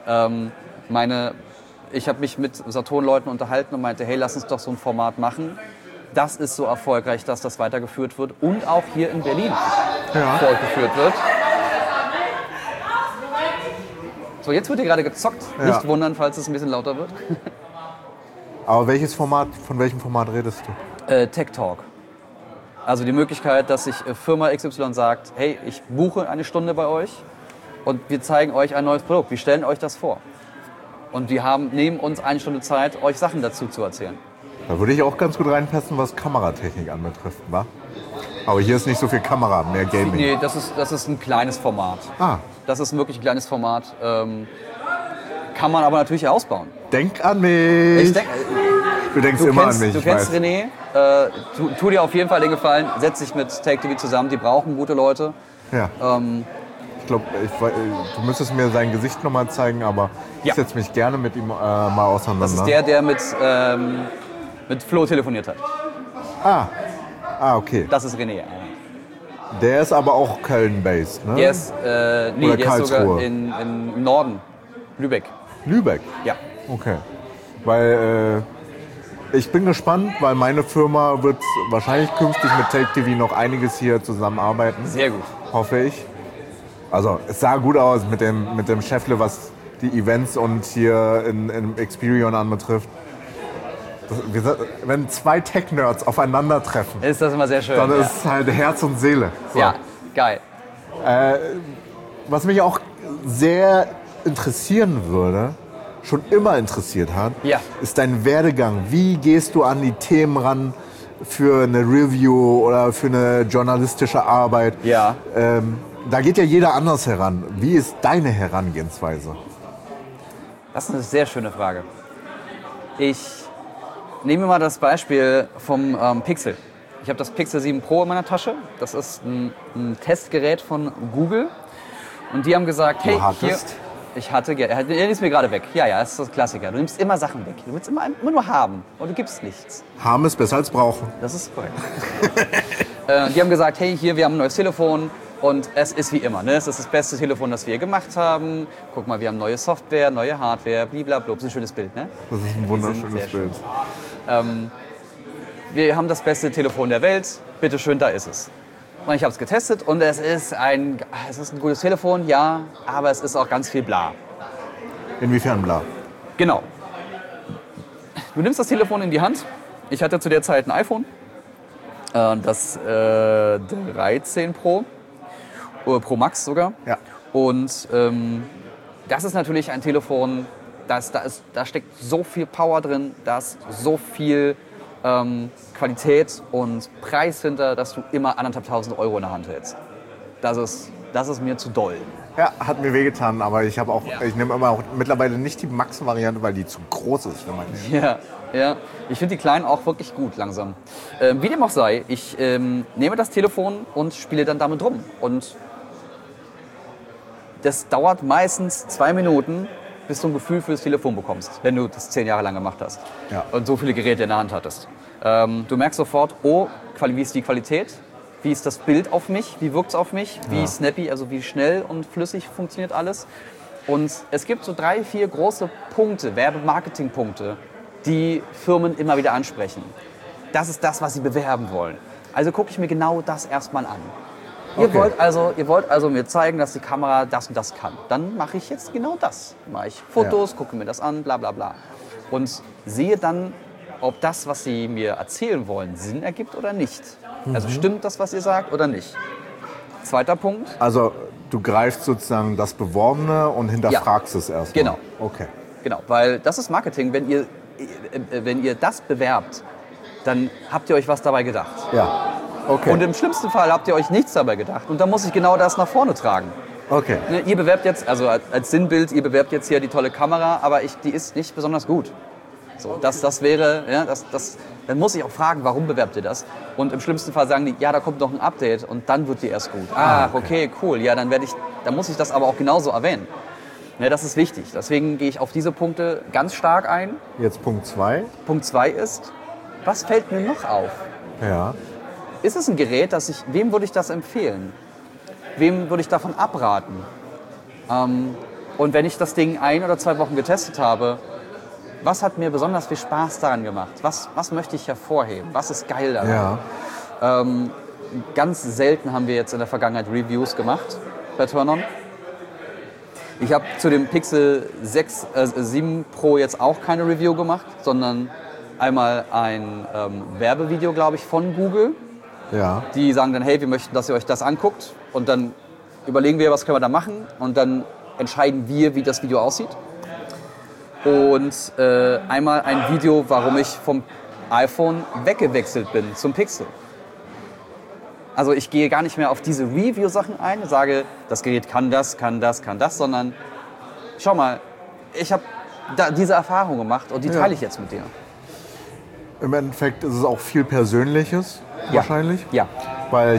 Ich habe mich mit Saturn-Leuten unterhalten und meinte, hey, lass uns doch so ein Format machen. Das ist so erfolgreich, dass das weitergeführt wird und auch hier in Berlin fortgeführt wird. So, jetzt wird hier gerade gezockt. Ja. Nicht wundern, falls es ein bisschen lauter wird. Aber von welchem Format redest du? Tech Talk. Also die Möglichkeit, dass sich Firma XY sagt, hey, ich buche eine Stunde bei euch und wir zeigen euch ein neues Produkt. Wir stellen euch das vor. Und wir nehmen uns eine Stunde Zeit, euch Sachen dazu zu erzählen. Da würde ich auch ganz gut reinpassen, was Kameratechnik anbetrifft, wa? Aber hier ist nicht so viel Kamera, mehr Gaming. Nee, das ist ein kleines Format. Ah. Das ist wirklich ein kleines Format. Kann man aber natürlich ausbauen. Denk an mich! Du denkst immer an mich. Du kennst René. Tu dir auf jeden Fall den Gefallen. Setz dich mit Take TV zusammen. Die brauchen gute Leute. Ja. Ich glaube, du müsstest mir sein Gesicht noch mal zeigen, aber ich setze mich gerne mit ihm mal auseinander. Das ist der mit Flo telefoniert hat. Ah, okay. Das ist René. Der ist aber auch Köln-based, ne? Der ist, der ist sogar im Norden. Lübeck. Lübeck? Ja. Okay. Weil ich bin gespannt, weil meine Firma wird wahrscheinlich künftig mit Take TV noch einiges hier zusammenarbeiten. Sehr gut. Hoffe ich. Also es sah gut aus mit dem Chefle, was die Events und hier in Experion anbetrifft. Wenn 2 Tech-Nerds aufeinandertreffen, Ist das immer sehr schön. dann ist es halt Herz und Seele. So. Ja, geil. Was mich auch sehr interessieren würde, schon immer interessiert hat, ist dein Werdegang. Wie gehst du an die Themen ran für eine Review oder für eine journalistische Arbeit? Ja. Da geht ja jeder anders heran. Wie ist deine Herangehensweise? Das ist eine sehr schöne Frage. Ich nehme mal das Beispiel vom Pixel. Ich habe das Pixel 7 Pro in meiner Tasche. Das ist ein Testgerät von Google. Und die haben gesagt, hey, hier... Ich hatte, er ist mir gerade weg. Ja, das ist das Klassiker. Du nimmst immer Sachen weg. Du willst immer nur haben und du gibst nichts. Haben ist besser als brauchen. Das ist korrekt. Die haben gesagt, hey, hier, wir haben ein neues Telefon und es ist wie immer. Ne? Es ist das beste Telefon, das wir gemacht haben. Guck mal, wir haben neue Software, neue Hardware, blablabla. Das ist ein schönes Bild, ne? Das ist ein wunderschönes Bild. Wir haben das beste Telefon der Welt. Bitte schön, da ist es. Und ich habe es getestet und es ist ein gutes Telefon, ja, aber es ist auch ganz viel bla. Inwiefern bla? Genau. Du nimmst das Telefon in die Hand. Ich hatte zu der Zeit ein iPhone, das 13 Pro, Pro Max sogar. Ja. Und das ist natürlich ein Telefon, da steckt so viel Power drin, da ist so viel Qualität und Preis hinter, dass du immer 1.500 € in der Hand hältst. Das ist mir zu doll. Ja, hat mir wehgetan, aber ich nehme immer auch mittlerweile nicht die Max-Variante, weil die zu groß ist für mein Leben. Ja. Ich finde die kleinen auch wirklich gut langsam. Wie dem auch sei, ich nehme das Telefon und spiele dann damit rum. Und das dauert meistens 2 Minuten, bis du ein Gefühl fürs Telefon bekommst, wenn du das 10 Jahre lang gemacht hast und so viele Geräte in der Hand hattest. Du merkst sofort, wie ist die Qualität, wie ist das Bild auf mich, wie wirkt es auf mich, wie snappy, also wie schnell und flüssig funktioniert alles. Und es gibt so 3, 4 große Punkte, Werbemarketingpunkte, die Firmen immer wieder ansprechen. Das ist das, was sie bewerben wollen. Also gucke ich mir genau das erstmal an. Ihr wollt also mir zeigen, dass die Kamera das und das kann. Dann mache ich jetzt genau das. Mache ich Fotos, gucke mir das an, bla bla bla. Und sehe dann, ob das, was sie mir erzählen wollen, Sinn ergibt oder nicht. Also stimmt das, was ihr sagt oder nicht. Zweiter Punkt. Also du greifst sozusagen das Beworbene und hinterfragst es erstmal. Genau. Okay. Genau, weil das ist Marketing. Wenn ihr das bewerbt, dann habt ihr euch was dabei gedacht. Ja. Okay. Und im schlimmsten Fall habt ihr euch nichts dabei gedacht. Und dann muss ich genau das nach vorne tragen. Okay. Ihr bewerbt jetzt, also als Sinnbild, ihr bewerbt jetzt hier die tolle Kamera, aber die ist nicht besonders gut. So, das wäre, dann muss ich auch fragen, warum bewerbt ihr das? Und im schlimmsten Fall sagen die, ja, da kommt noch ein Update und dann wird die erst gut. Okay, cool. Ja, dann muss ich das aber auch genauso erwähnen. Ja, das ist wichtig. Deswegen gehe ich auf diese Punkte ganz stark ein. Jetzt Punkt 2. Punkt 2 ist, was fällt mir noch auf? Ja. Ist es ein Gerät, wem würde ich das empfehlen? Wem würde ich davon abraten? Und wenn ich das Ding 1 oder 2 Wochen getestet habe, was hat mir besonders viel Spaß daran gemacht? Was möchte ich hervorheben? Was ist geil daran? Ja. Ganz selten haben wir jetzt in der Vergangenheit Reviews gemacht bei Turn-On. Ich habe zu dem Pixel 7 Pro jetzt auch keine Review gemacht, sondern einmal ein Werbevideo, glaube ich, von Google. Ja. Die sagen dann, hey, wir möchten, dass ihr euch das anguckt. Und dann überlegen wir, was können wir da machen. Und dann entscheiden wir, wie das Video aussieht. Und einmal ein Video, warum ich vom iPhone weggewechselt bin zum Pixel. Also ich gehe gar nicht mehr auf diese Review-Sachen ein, sage, das Gerät kann das, sondern schau mal, ich habe diese Erfahrung gemacht und die teile ich jetzt mit dir. Im Endeffekt ist es auch viel Persönliches wahrscheinlich. Ja. Weil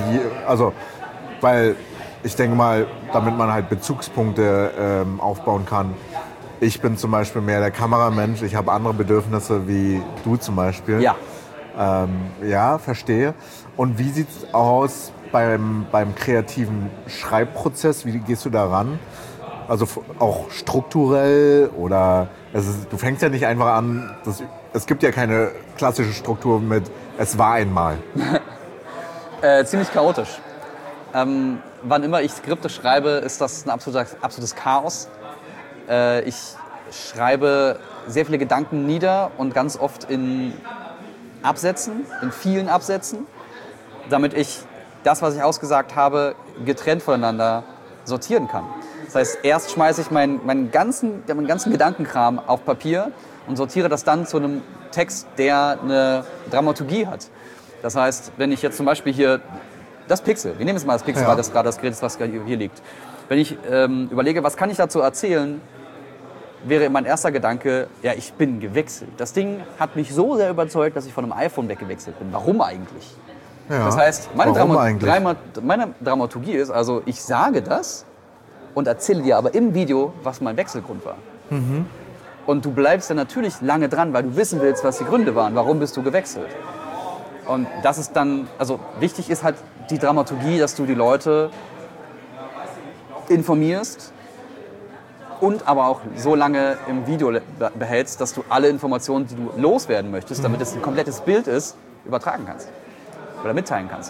ich denke mal, damit man halt Bezugspunkte aufbauen kann. Ich bin zum Beispiel mehr der Kameramensch, ich habe andere Bedürfnisse wie du zum Beispiel. Ja. Ja, verstehe. Und wie sieht es aus beim kreativen Schreibprozess? Wie gehst du da ran? Also auch strukturell oder du fängst ja nicht einfach an, es gibt ja keine klassische Struktur mit es war einmal. Ziemlich chaotisch. Wann immer ich Skripte schreibe, ist das ein absolutes Chaos. Ich schreibe sehr viele Gedanken nieder und ganz oft in Absätzen, in vielen Absätzen, damit ich das, was ich ausgesagt habe, getrennt voneinander sortieren kann. Das heißt, erst schmeiße ich meinen ganzen Gedankenkram auf Papier und sortiere das dann zu einem Text, der eine Dramaturgie hat. Das heißt, wenn ich jetzt zum Beispiel hier das Pixel, wir nehmen jetzt mal das Pixel, weil das gerade das Gerät ist, was hier liegt. Wenn ich überlege, was kann ich dazu erzählen, wäre mein erster Gedanke, ja, ich bin gewechselt. Das Ding hat mich so sehr überzeugt, dass ich von einem iPhone weggewechselt bin. Warum eigentlich? Ja. Das heißt, meine Warum Dramaturgie ist also, ich sage das und erzähle dir aber im Video, was mein Wechselgrund war. Mhm. Und du bleibst dann natürlich lange dran, weil du wissen willst, was die Gründe waren. Warum bist du gewechselt? Und das ist dann, also wichtig ist halt die Dramaturgie, dass du die Leute informierst und aber auch so lange im Video behältst, dass du alle Informationen, die du loswerden möchtest, damit es ein komplettes Bild ist, übertragen kannst oder mitteilen kannst.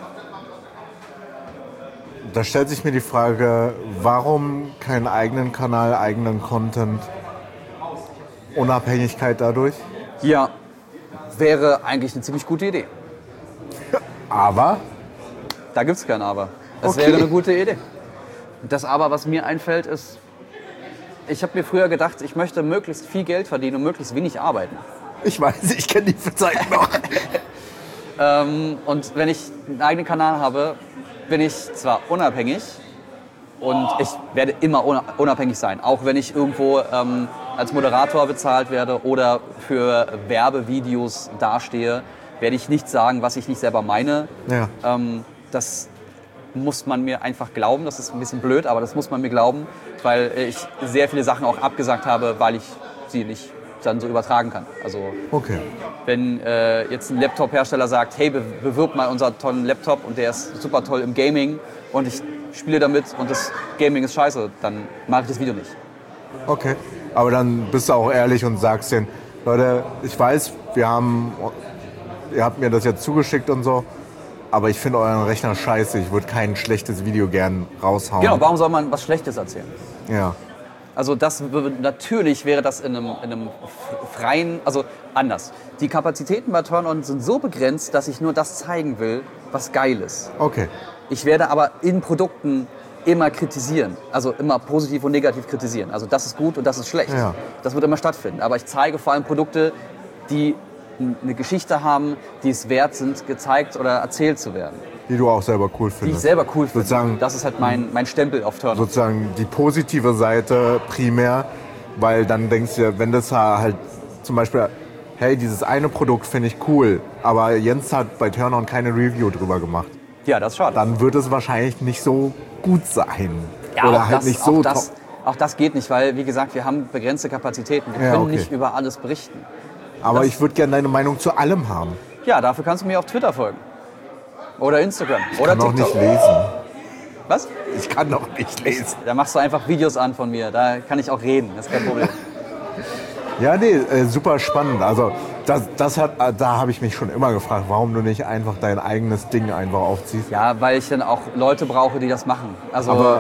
Da stellt sich mir die Frage, warum keinen eigenen Kanal, eigenen Content, Unabhängigkeit dadurch? Ja, wäre eigentlich eine ziemlich gute Idee. Aber? Da gibt es kein Aber. Es Okay. wäre eine gute Idee. Das Aber, was mir einfällt, ist, ich habe mir früher gedacht, ich möchte möglichst viel Geld verdienen und möglichst wenig arbeiten. Ich weiß, ich kenne die Zeit noch. Und wenn ich einen eigenen Kanal habe, bin ich zwar unabhängig Und ich werde immer unabhängig sein. Auch wenn ich irgendwo als Moderator bezahlt werde oder für Werbevideos dastehe, werde ich nicht sagen, was ich nicht selber meine. Ja. Das muss man mir einfach glauben. Das ist ein bisschen blöd, aber das muss man mir glauben, weil ich sehr viele Sachen auch abgesagt habe, weil ich sie nicht dann so übertragen kann. Also Okay. wenn jetzt ein Laptop-Hersteller sagt, hey, bewirb mal unseren tollen Laptop und der ist super toll im Gaming und ich spiele damit und das Gaming ist scheiße, dann mache ich das Video nicht. Okay. Aber dann bist du auch ehrlich und sagst denen, Leute, ich weiß, ihr habt mir das jetzt zugeschickt und so, aber ich finde euren Rechner scheiße, ich würde kein schlechtes Video gern raushauen. Genau, warum soll man was Schlechtes erzählen? Ja. Also natürlich wäre das in einem freien, also anders. Die Kapazitäten bei Turn-On sind so begrenzt, dass ich nur das zeigen will, was geil ist. Okay. Ich werde aber in Produkten immer kritisieren, also immer positiv und negativ kritisieren. Also das ist gut und das ist schlecht. Ja. Das wird immer stattfinden. Aber ich zeige vor allem Produkte, die eine Geschichte haben, die es wert sind, gezeigt oder erzählt zu werden. Die du auch selber cool Die findest. ich selber cool finde. Sozusagen, Das ist halt mein Stempel auf Turn-On. sozusagen die positive Seite primär, weil dann denkst du, wenn das halt zum Beispiel, hey, dieses eine Produkt finde ich cool, aber Jens hat bei Turn-On keine Review drüber gemacht, Ja, das ist schade. dann wird es wahrscheinlich nicht so gut sein. Ja, Oder auch halt das, nicht so auch das geht nicht, weil, wie gesagt, wir haben begrenzte Kapazitäten. Wir Ja, können okay. nicht über alles berichten. Aber das- ich würde gerne deine Meinung zu allem haben. Ja, dafür kannst du mir auf Twitter folgen. Oder Instagram. Oder Ich kann auch TikTok. nicht lesen. Was? Ich kann doch nicht lesen. Da machst du einfach Videos an von mir. Da kann ich auch reden. Das ist kein Problem. Ja, nee, super spannend. Also da habe ich mich schon immer gefragt, warum du nicht einfach dein eigenes Ding einfach aufziehst. Ja, weil ich dann auch Leute brauche, die das machen. Also, Aber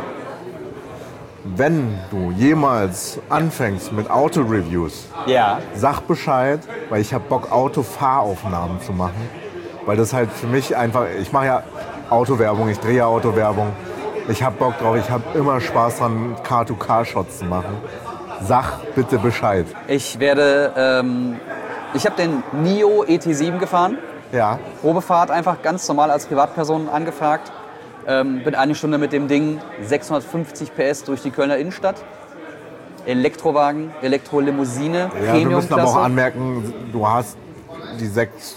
wenn du jemals anfängst mit Auto-Reviews, ja. sag Bescheid, weil ich habe Bock, Autofahraufnahmen zu machen. Weil das halt für mich einfach, ich mache ja Autowerbung, ich drehe ja Autowerbung. Ich habe Bock drauf, ich habe immer Spaß dran, Car-to-Car-Shots zu machen. Sag bitte Bescheid. Ich werde, ich habe den NIO ET7 gefahren. Ja, Probefahrt einfach ganz normal als Privatperson angefragt. Bin eine Stunde mit dem Ding 650 PS durch die Kölner Innenstadt. Elektrowagen, Elektrolimousine, ja wir müssen aber auch Premium-Klasse. anmerken, du hast die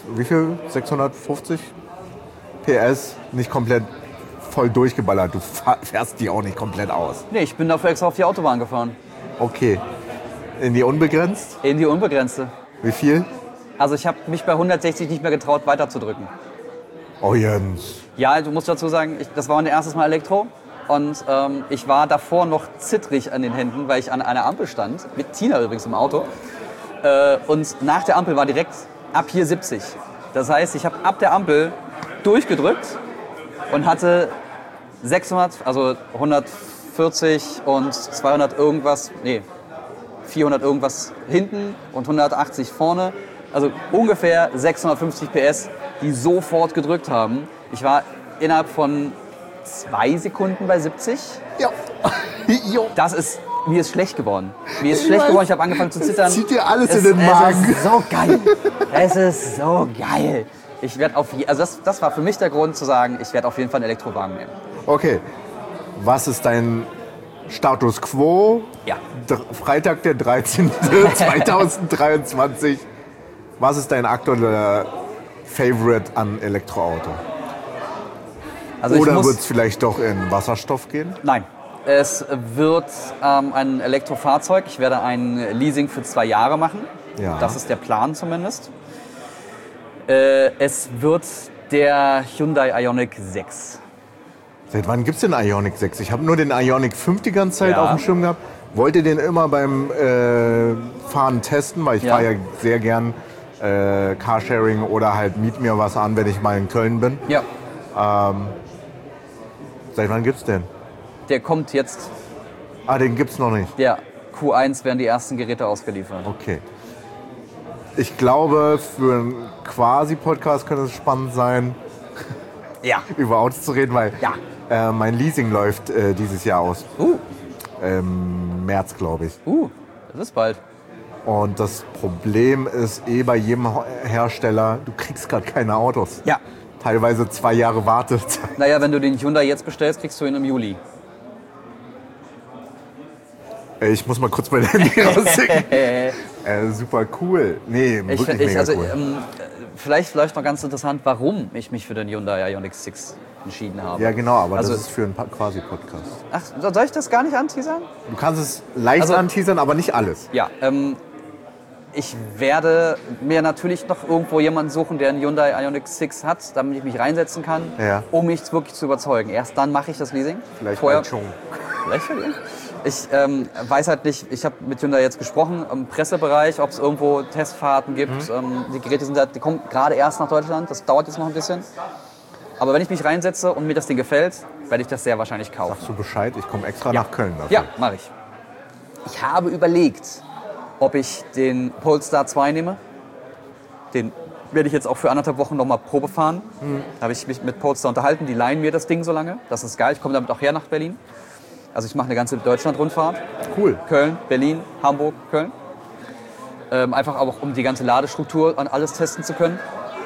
650 PS nicht komplett voll durchgeballert. Du fährst die auch nicht komplett aus. Nee, ich bin dafür extra auf die Autobahn gefahren. Okay. In die unbegrenzt? In die Unbegrenzte. Wie viel? Also ich habe mich bei 160 nicht mehr getraut, weiterzudrücken. Oh Jens. Ja, du musst dazu sagen, das war mein erstes Mal Elektro. Und ich war davor noch zittrig an den Händen, weil ich an einer Ampel stand, mit Tina übrigens im Auto. Und nach der Ampel war direkt ab hier 70. Das heißt, ich habe ab der Ampel durchgedrückt und hatte 600, also 140 und 200 irgendwas, nee, 400 irgendwas hinten und 180 vorne. Also ungefähr 650 PS, die sofort gedrückt haben. Ich war innerhalb von 2 Sekunden bei 70. Ja. Jo. Mir ist schlecht geworden. Mir ist schlecht geworden, ich habe angefangen zu zittern. Zieht dir alles in den Magen. Es ist so geil. Es ist so geil. Ich werde also das war für mich der Grund zu sagen, ich werde auf jeden Fall einen Elektrowagen nehmen. Okay. Was ist dein Status Quo? Ja. Freitag, der 13.2023. Was ist dein aktueller Favorite an Elektroauto? Also ich Oder muss- wird es vielleicht doch in Wasserstoff gehen? Nein. Es wird ein Elektrofahrzeug. Ich werde ein Leasing für 2 Jahre machen. Ja. Das ist der Plan zumindest. Es wird der Hyundai Ioniq 6. Seit wann gibt es den Ioniq 6? Ich habe nur den Ioniq 5 die ganze Zeit Ja. auf dem Schirm gehabt. Wollte den immer beim Fahren testen, weil ich Ja. fahre ja sehr gern Carsharing oder halt miet mir was an, wenn ich mal in Köln bin. Ja. Seit wann gibt's den? Der kommt jetzt, Ah, den gibt's noch nicht. der Q1 werden die ersten Geräte ausgeliefert. Okay. Ich glaube, für einen Quasi-Podcast könnte es spannend sein, Ja. über Autos zu reden, weil Ja. mein Leasing läuft dieses Jahr aus. März, glaube ich. Das ist bald. Und das Problem ist bei jedem Hersteller, du kriegst gerade keine Autos. Ja. Teilweise 2 Jahre Wartezeit. Naja, wenn du den Hyundai jetzt bestellst, kriegst du ihn im Juli. Ich muss mal kurz mein Handy rausschicken. Super cool. Nee, wirklich mega cool. Vielleicht noch ganz interessant, warum ich mich für den Hyundai Ioniq 6 entschieden habe. Ja, genau, aber Also- das ist für einen Quasi-Podcast. Ach, soll ich das gar nicht anteasern? Du kannst es leicht anteasern, aber nicht alles. Ja, ich werde mir natürlich noch irgendwo jemanden suchen, der einen Hyundai Ioniq 6 hat, damit ich mich reinsetzen kann, Ja. um mich wirklich zu überzeugen. Erst dann mache ich das Leasing. Vielleicht Vorher, bald schon. Vielleicht für ihn. Ich weiß halt nicht, ich habe mit Hyundai jetzt gesprochen, im Pressebereich, ob es irgendwo Testfahrten gibt. Die Geräte die kommen gerade erst nach Deutschland, das dauert jetzt noch ein bisschen. Aber wenn ich mich reinsetze und mir das Ding gefällt, werde ich das sehr wahrscheinlich kaufen. Sagst du Bescheid? Ich komme extra nach Köln dafür. Ja, mache ich. Ich habe überlegt, ob ich den Polestar 2 nehme. Den werde ich jetzt auch für 1,5 Wochen noch mal Probe fahren. Da habe ich mich mit Polestar unterhalten, die leihen mir das Ding so lange. Das ist geil, ich komme damit auch her nach Berlin. Also ich mache eine ganze Deutschland-Rundfahrt. Cool. Köln, Berlin, Hamburg, Köln. Einfach auch, um die ganze Ladestruktur an alles testen zu können.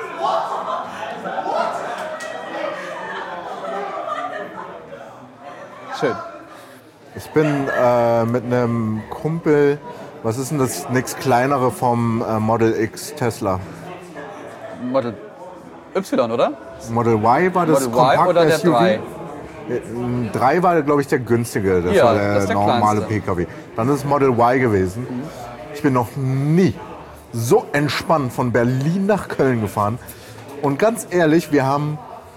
Schön. Ich bin mit einem Kumpel, was ist denn das nächst kleinere vom Model X Tesla? Model Y, oder? Model Y war das Model Y kompakte oder der SUV? 3? 3 war, glaube ich, der günstige. Das Ja, war das ist der der normale kleinste. PKW. Dann ist es Model Y gewesen. Ich bin noch nie so entspannt von Berlin nach Köln gefahren. Und ganz ehrlich, wir haben,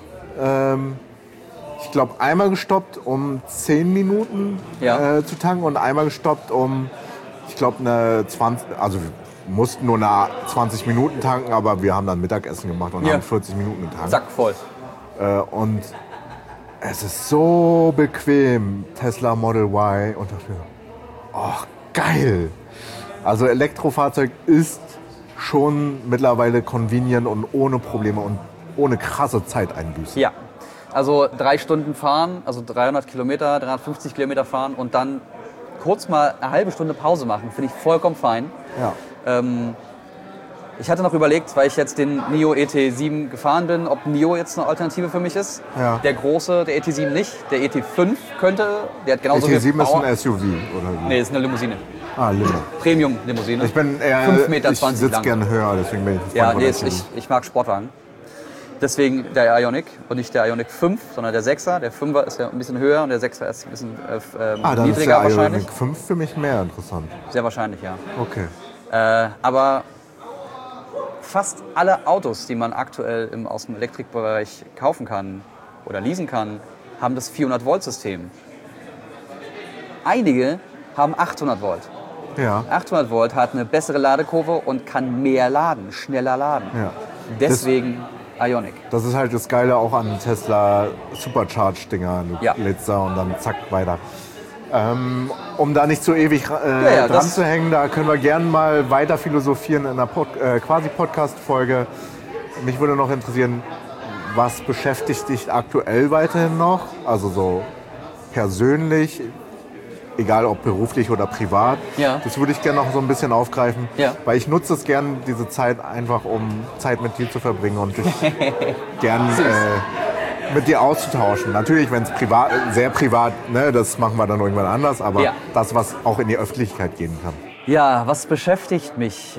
ich glaube, einmal gestoppt, um 10 Minuten Ja. zu tanken und einmal gestoppt, um, ich glaube, eine 20, also wir mussten nur eine 20 Minuten tanken, aber wir haben dann Mittagessen gemacht und Ja. haben 40 Minuten getankt. Sack voll. Und es ist so bequem, Tesla Model Y. Und dachte mir, oh, geil. Also Elektrofahrzeug ist schon mittlerweile convenient und ohne Probleme und ohne krasse Zeiteinbußen. Ja, also 3 Stunden fahren, also 300 Kilometer, 350 Kilometer fahren und dann kurz mal eine halbe Stunde Pause machen, finde ich vollkommen fein. Ja. Ich hatte noch überlegt, weil ich jetzt den NIO ET7 gefahren bin, ob NIO jetzt eine Alternative für mich ist. Ja. Der große, der ET7 nicht. Der ET5 könnte, der hat genauso viel ET7 ist Power. ein SUV, oder wie? Nee, ist eine Limousine. Ah, Limo. Premium-Limousine. Ich bin eher, 5,20 Meter ich sitze lang. gerne höher, deswegen bin ich ein Freund Ja, von nee, SUV. ich mag Sportwagen. Deswegen der Ioniq und nicht der Ioniq 5, sondern der 6er. Der 5er ist ja ein bisschen höher und der 6er ist ein bisschen Dann ist niedriger der wahrscheinlich. Ioniq 5 für mich mehr interessant. Sehr wahrscheinlich, ja. Okay. Aber fast alle Autos, die man aktuell aus dem Elektrikbereich kaufen kann oder leasen kann, haben das 400-Volt-System. Einige haben 800 Volt. Ja. 800 Volt hat eine bessere Ladekurve und kann mehr laden, schneller laden. Ja. Deswegen Ioniq. Das ist halt das Geile auch an Tesla Supercharge-Dinger. Du Ja. lädst da und dann zack, weiter. Um da nicht so ewig ja, dran das- zu hängen, da können wir gerne mal weiter philosophieren in einer quasi Podcast-Folge. Mich würde noch interessieren, was beschäftigt dich aktuell weiterhin noch? Also so persönlich, egal ob beruflich oder privat. Ja. Das würde ich gerne noch so ein bisschen aufgreifen, Ja. weil ich nutze es gerne, diese Zeit einfach, um Zeit mit dir zu verbringen und dich gern mit dir auszutauschen. Natürlich, wenn es privat, sehr privat, ne, das machen wir dann irgendwann anders, aber Ja. das, was auch in die Öffentlichkeit gehen kann. Ja, was beschäftigt mich?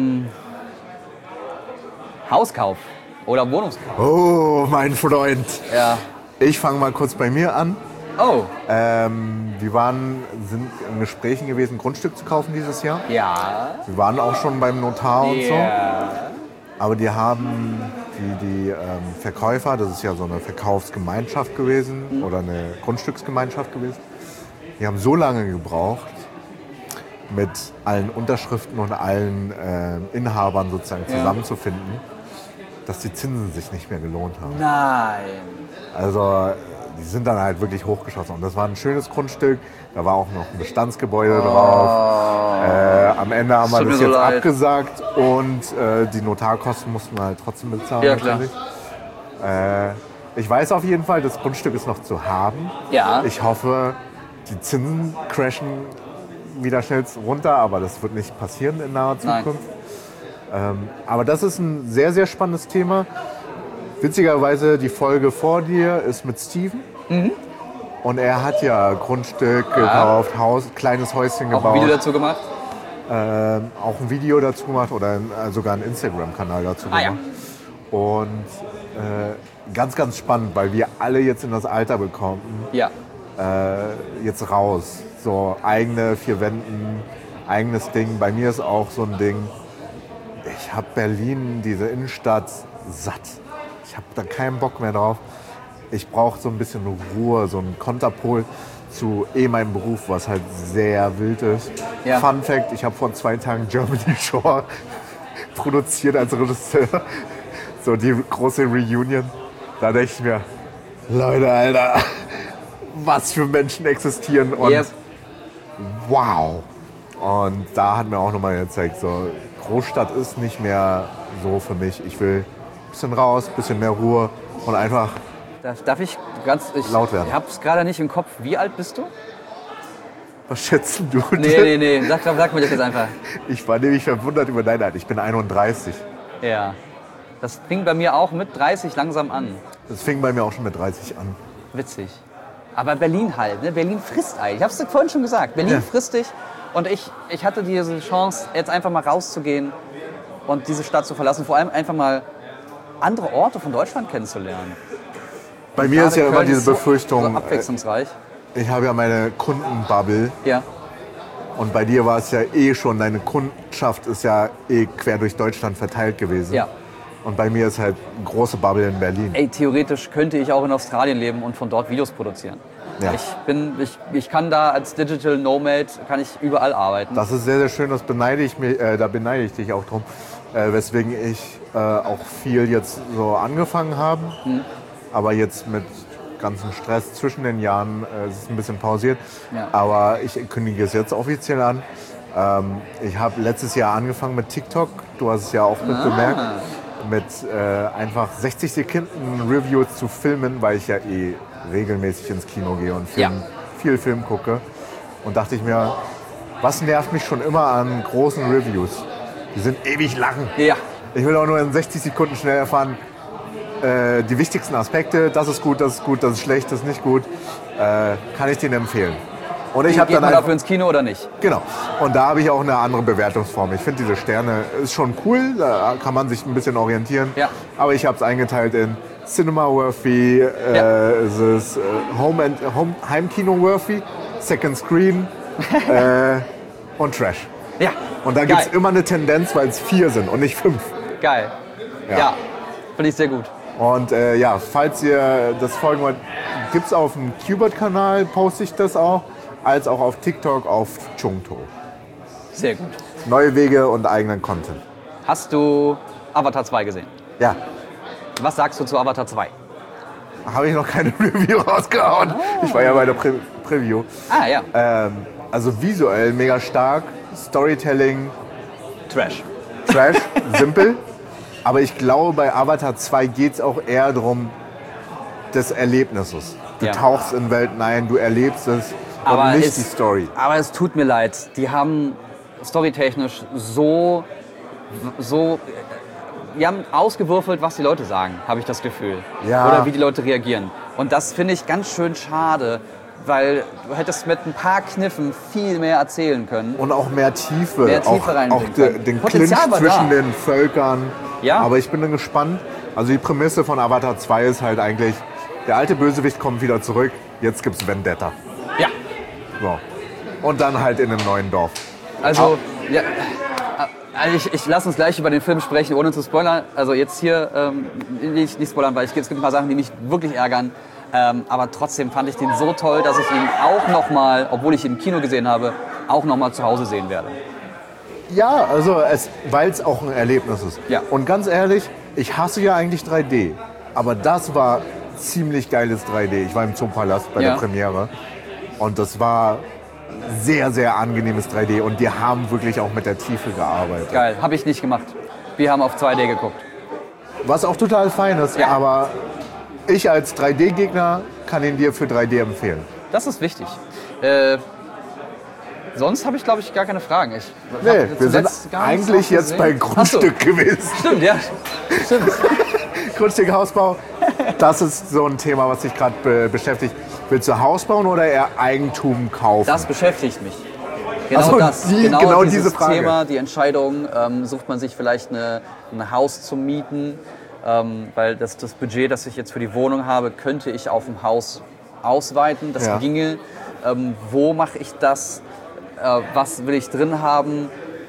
Hauskauf oder Wohnungskauf. Oh, mein Freund. Ja. Ich fange mal kurz bei mir an. Oh, Wir sind in Gesprächen gewesen, ein Grundstück zu kaufen dieses Jahr. ja. Wir waren auch schon beim Notar und so. Ja. Aber die haben die Verkäufer, das ist ja so eine Verkaufsgemeinschaft gewesen oder eine Grundstücksgemeinschaft gewesen, die haben so lange gebraucht, mit allen Unterschriften und allen Inhabern sozusagen zusammenzufinden, dass die Zinsen sich nicht mehr gelohnt haben. Nein. Also die sind dann halt wirklich hochgeschossen. Und das war ein schönes Grundstück, da war auch noch ein Bestandsgebäude drauf. Am Ende haben wir Tut mir das so jetzt leid. abgesagt und die Notarkosten mussten wir halt trotzdem bezahlen. Ja, klar. natürlich. Ich weiß auf jeden Fall, das Grundstück ist noch zu haben. Ja. Ich hoffe, die Zinsen crashen wieder schnell runter, aber das wird nicht passieren in naher Nein. Zukunft. Aber das ist ein sehr, sehr spannendes Thema. Witzigerweise, die Folge vor dir ist mit Steven. Und er hat ja Grundstück gekauft, Haus, kleines Häuschen gebaut. Auch ein Video dazu gemacht? Auch ein Video dazu gemacht oder sogar einen Instagram-Kanal dazu gemacht. Ja. Und ganz, ganz spannend, weil wir alle jetzt in das Alter bekommen, Ja. jetzt raus. So eigene 4 Wänden, eigenes Ding. Bei mir ist auch so ein Ding, ich habe Berlin, diese Innenstadt, satt. Ich habe da keinen Bock mehr drauf. Ich brauche so ein bisschen Ruhe, so einen Konterpol zu meinem Beruf, was halt sehr wild ist. Ja. Fun Fact, ich habe vor 2 Tagen Germany Shore produziert als Regisseur. So die große Reunion. Da dachte ich mir, Leute, Alter, was für Menschen existieren und wow. Und da hat mir auch nochmal gezeigt, so Großstadt ist nicht mehr so für mich. Ich will ein bisschen raus, ein bisschen mehr Ruhe und einfach Darf ich laut werden. Ich hab's gerade nicht im Kopf. Wie alt bist du? Was schätzen du? Nee. Sag mir das jetzt einfach. Ich war nämlich verwundert über dein Alter. Ich bin 31. Ja. Das fing bei mir auch mit 30 langsam an. Das fing bei mir auch schon mit 30 an. Witzig. Aber Berlin halt, ne? Berlin frisst eigentlich. Ich hab's dir vorhin schon gesagt. Berlin frisst dich. Und ich hatte diese Chance, jetzt einfach mal rauszugehen und diese Stadt zu verlassen. Vor allem einfach mal andere Orte von Deutschland kennenzulernen. Bei mir ist ja immer diese so Befürchtung, abwechslungsreich. ich habe ja meine Kundenbubble Ja. und bei dir war es ja schon, deine Kundschaft ist ja quer durch Deutschland verteilt gewesen. Ja. Und bei mir ist halt eine große Bubble in Berlin. Ey, theoretisch könnte ich auch in Australien leben und von dort Videos produzieren. Ja. Ich kann da als Digital Nomad, kann ich überall arbeiten. Das ist sehr, sehr schön, da beneide ich dich auch drum, weswegen ich auch viel jetzt so angefangen habe. Aber jetzt mit ganzen Stress zwischen den Jahren ist es ein bisschen pausiert. Ja. Aber ich kündige es jetzt offiziell an. Ich habe letztes Jahr angefangen mit TikTok. Du hast es ja auch bemerkt. Mit einfach 60 Sekunden Reviews zu filmen, weil ich ja regelmäßig ins Kino gehe und viel Film gucke. Und dachte ich mir, was nervt mich schon immer an großen Reviews? Die sind ewig lang. Ja. Ich will auch nur in 60 Sekunden schnell erfahren, die wichtigsten Aspekte, das ist gut, das ist schlecht, das ist nicht gut, kann ich denen empfehlen. Und ich habe Geht dann man einfach, dafür ins Kino oder nicht? genau. Und da habe ich auch eine andere Bewertungsform. Ich finde diese Sterne ist schon cool, da kann man sich ein bisschen orientieren. Ja. Aber ich habe es eingeteilt in Cinema Worthy, Heimkino Worthy, Second Screen und Trash. Ja. Und da gibt es immer eine Tendenz, weil es 4 sind und nicht 5. Geil. Ja. Finde ich sehr gut. Und falls ihr das folgen wollt, gibt es auf dem Qbert-Kanal, poste ich das auch, als auch auf TikTok auf Chungto. Sehr gut. Neue Wege und eigenen Content. Hast du Avatar 2 gesehen? Ja, Was sagst du zu Avatar 2? habe ich noch keine Review rausgehauen. Ich war ja bei der Preview. Ah ja. Also visuell mega stark, Storytelling, Trash. Trash, simpel. Aber ich glaube, bei Avatar 2 geht es auch eher darum, des Erlebnisses. Du Ja. tauchst in Welten ein, du erlebst es Aber und nicht es- die Story. Aber es tut mir leid. Die haben storytechnisch die haben ausgewürfelt, was die Leute sagen, habe ich das Gefühl. Ja. Oder wie die Leute reagieren. Und das finde ich ganz schön schade, weil du hättest mit ein paar Kniffen viel mehr erzählen können. Und auch mehr Tiefe. Mehr Tiefe auch reinbringen können. den Potenzial Clinch war zwischen da. den Völkern. Ja. Aber ich bin dann gespannt. Also die Prämisse von Avatar 2 ist halt eigentlich, der alte Bösewicht kommt wieder zurück, jetzt gibt's Vendetta. Ja. So. Und dann halt in einem neuen Dorf. Also, ja, also ich lasse uns gleich über den Film sprechen, ohne zu spoilern. Also jetzt hier nicht spoilern, weil es gibt ein paar Sachen, die mich wirklich ärgern. Aber trotzdem fand ich den so toll, dass ich ihn auch nochmal, obwohl ich ihn im Kino gesehen habe, auch nochmal zu Hause sehen werde. Ja, also weil es auch ein Erlebnis ist. Ja. Und ganz ehrlich, ich hasse ja eigentlich 3D. Aber das war ziemlich geiles 3D. Ich war im Zoopalast bei Ja. der Premiere. Und das war sehr, sehr angenehmes 3D. Und die haben wirklich auch mit der Tiefe gearbeitet. Geil, habe ich nicht gemacht. Wir haben auf 2D geguckt. Was auch total fein ist. Ja. Aber ich als 3D-Gegner kann ihn dir für 3D empfehlen. Das ist wichtig. Sonst habe ich, glaube ich, gar keine Fragen. Nee, wir sind eigentlich jetzt bei Grundstück gewesen. Stimmt, ja. Stimmt. Grundstück, Hausbau. das ist so ein Thema, was dich gerade beschäftigt. Willst du Haus bauen oder eher Eigentum kaufen? Das beschäftigt mich. Genau Ach so, das. genau dieses diese Frage. Thema, die Entscheidung, sucht man sich vielleicht ein Haus zum Mieten, weil das Budget, das ich jetzt für die Wohnung habe, könnte ich auf ein Haus ausweiten. Das Ja. ginge. Wo mache ich das? Was will ich drin haben?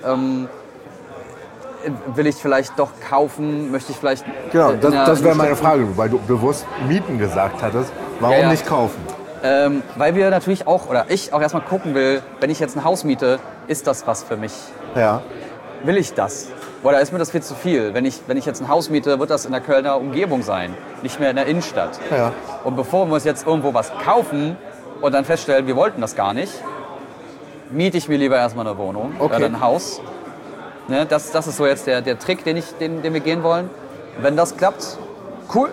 Will ich vielleicht doch kaufen? Möchte ich vielleicht... Genau, in einer- das wäre in meine einer- Frage, weil du bewusst Mieten gesagt hattest. Warum Ja, ja. nicht kaufen? Weil wir natürlich auch, oder ich auch erstmal gucken will, wenn ich jetzt ein Haus miete, ist das was für mich? Ja. Will ich das? Oder ist mir das viel zu viel? Wenn ich jetzt ein Haus miete, wird das in der Kölner Umgebung sein, nicht mehr in der Innenstadt. Ja. Und bevor wir uns jetzt irgendwo was kaufen und dann feststellen, wir wollten das gar nicht, miete ich mir lieber erstmal eine Wohnung Okay. oder ein Haus. Ne, das ist so jetzt der Trick, den wir gehen wollen. Wenn das klappt, cool.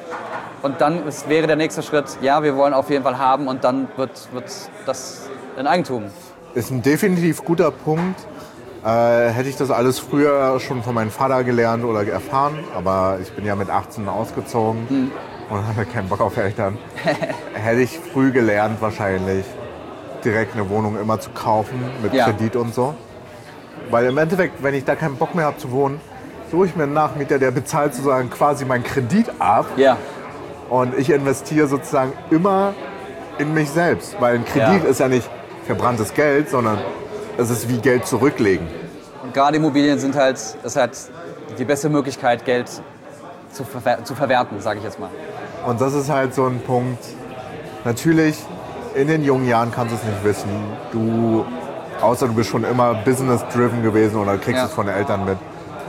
Und dann wäre der nächste Schritt, ja, wir wollen auf jeden Fall haben und dann wird das ein Eigentum. Ist ein definitiv guter Punkt. Hätte ich das alles früher schon von meinem Vater gelernt oder erfahren, aber ich bin ja mit 18 ausgezogen und hatte keinen Bock auf Eltern. Hätte ich früh gelernt wahrscheinlich, direkt eine Wohnung immer zu kaufen mit Ja. Kredit und so. Weil im Endeffekt, wenn ich da keinen Bock mehr habe zu wohnen, suche ich mir einen Nachmieter, der bezahlt sozusagen quasi meinen Kredit ab. Ja, Und ich investiere sozusagen immer in mich selbst. Weil ein Kredit Ja. ist ja nicht verbranntes Geld, sondern es ist wie Geld zurücklegen. und gerade Immobilien ist halt die beste Möglichkeit, Geld zu verwerten, sage ich jetzt mal. Und das ist halt so ein Punkt. Natürlich, in den jungen Jahren kannst du es nicht wissen. Außer du bist schon immer business-driven gewesen oder kriegst Ja. es von den Eltern mit.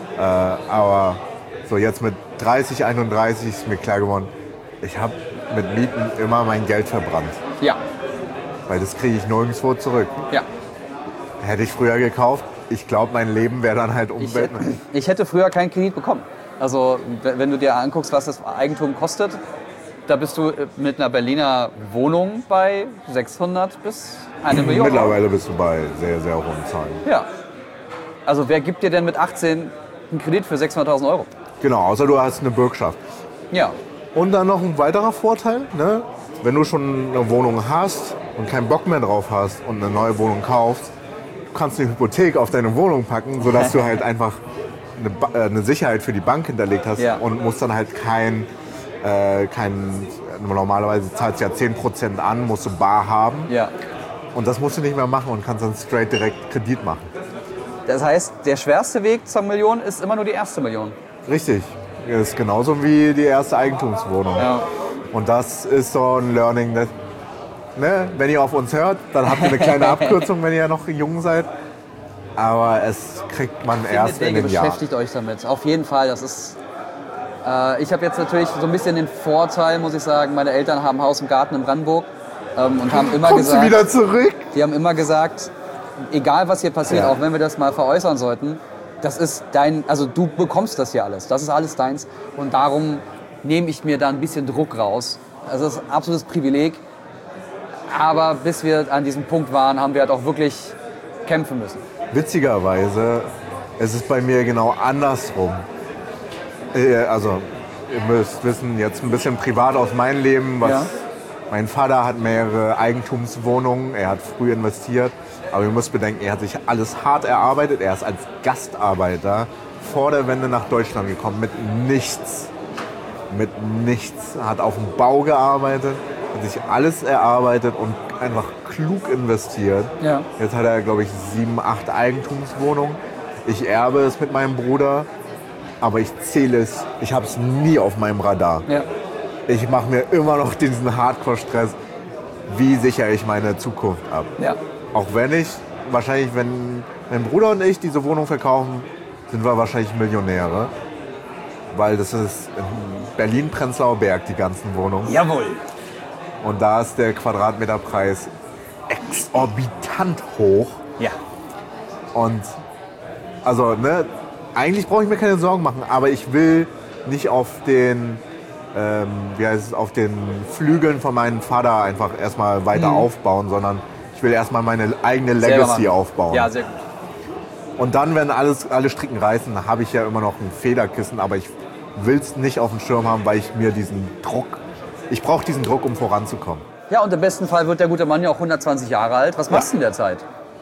Aber so jetzt mit 30, 31 ist mir klar geworden, ich habe mit Mieten immer mein Geld verbrannt. Ja, Weil das kriege ich nirgendwo zurück. ja. Hätte ich früher gekauft, ich glaube, mein Leben wäre dann halt Umwelt. Ich hätte früher keinen Kredit bekommen. Also wenn du dir anguckst, was das Eigentum kostet, da bist du mit einer Berliner Wohnung bei 600 bis 1 Million. Mittlerweile bist du bei sehr, sehr hohen Zahlen. Ja. Also wer gibt dir denn mit 18 einen Kredit für 600.000 Euro? Genau, außer du hast eine Bürgschaft. Ja. Und dann noch ein weiterer Vorteil, ne? Wenn du schon eine Wohnung hast und keinen Bock mehr drauf hast und eine neue Wohnung kaufst, du kannst eine Hypothek auf deine Wohnung packen, sodass du halt einfach eine Sicherheit für die Bank hinterlegt hast Ja. und musst dann halt normalerweise zahlst du ja 10% an, musst du bar haben. Ja. Und das musst du nicht mehr machen und kannst dann straight direkt Kredit machen. Das heißt, der schwerste Weg zur Million ist immer nur die erste Million. Richtig. Das ist genauso wie die erste Eigentumswohnung. Ja. Und das ist so ein Learning, das, ne, wenn ihr auf uns hört, dann habt ihr eine kleine Abkürzung, wenn ihr noch jung seid. Aber es kriegt man erst in Wege, den Jahren. beschäftigt euch damit. Auf jeden Fall. Das ist. Ich habe jetzt natürlich so ein bisschen den Vorteil, muss ich sagen. Meine Eltern haben Haus und Garten in Brandenburg und haben immer Kommst du gesagt, wieder zurück? die haben immer gesagt, egal was hier passiert, Ja. auch wenn wir das mal veräußern sollten, das ist dein, also du bekommst das hier alles. Das ist alles deins. Und darum nehme ich mir da ein bisschen Druck raus. Also das ist ein absolutes Privileg. Aber bis wir an diesem Punkt waren, haben wir halt auch wirklich kämpfen müssen. Witzigerweise, es ist bei mir genau andersrum. Also, ihr müsst wissen, jetzt ein bisschen privat aus meinem Leben. Ja. Mein Vater hat mehrere Eigentumswohnungen, er hat früh investiert. Aber ihr müsst bedenken, er hat sich alles hart erarbeitet. Er ist als Gastarbeiter vor der Wende nach Deutschland gekommen mit nichts. Mit nichts. Hat auf dem Bau gearbeitet, hat sich alles erarbeitet und einfach klug investiert. Ja. Jetzt hat er, glaube ich, 7, 8 Eigentumswohnungen. Ich erbe es mit meinem Bruder, aber ich zähle es. Ich habe es nie auf meinem Radar. Ja. Ich mache mir immer noch diesen Hardcore-Stress. Wie sichere ich meine Zukunft ab? Ja. Auch wenn ich, wahrscheinlich, wenn mein Bruder und ich diese Wohnung verkaufen, sind wir wahrscheinlich Millionäre. Weil das ist in Berlin-Prenzlauer Berg, die ganzen Wohnungen. Jawohl. Und da ist der Quadratmeterpreis exorbitant hoch. Ja. Und also, ne, eigentlich brauche ich mir keine Sorgen machen, aber ich will nicht auf den, auf den Flügeln von meinem Vater einfach erstmal weiter aufbauen, sondern ich will erstmal meine eigene Selber Legacy machen. aufbauen. Ja, sehr gut. Und dann, wenn alle Stricken reißen, habe ich ja immer noch ein Federkissen, aber ich will es nicht auf dem Schirm haben, weil ich mir ich brauche diesen Druck, um voranzukommen. Ja, und im besten Fall wird der gute Mann ja auch 120 Jahre alt. Was machst du in der Zeit?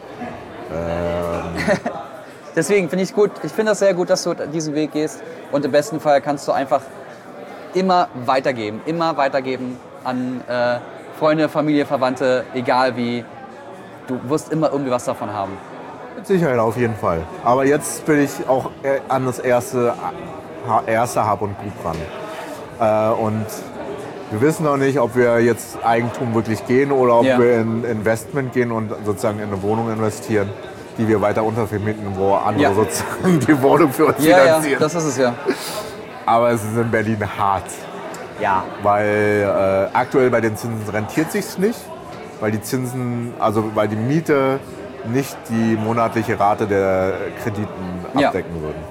Deswegen finde ich es gut. Ich finde das sehr gut, dass du diesen Weg gehst. Und im besten Fall kannst du einfach immer weitergeben an Freunde, Familie, Verwandte, egal wie. Du wirst immer irgendwie was davon haben. Mit Sicherheit auf jeden Fall. Aber jetzt bin ich auch an das erste Hab und Gut dran. Und wir wissen noch nicht, ob wir jetzt Eigentum wirklich gehen oder ob wir in Investment gehen und sozusagen in eine Wohnung investieren, die wir weiter untervermieten, wo andere sozusagen die Wohnung für uns finanzieren. Ja, das ist es ja. Aber es ist in Berlin hart. Ja. Weil aktuell bei den Zinsen rentiert sich's nicht, weil die Zinsen, also weil die Miete nicht die monatliche Rate der Krediten abdecken würden.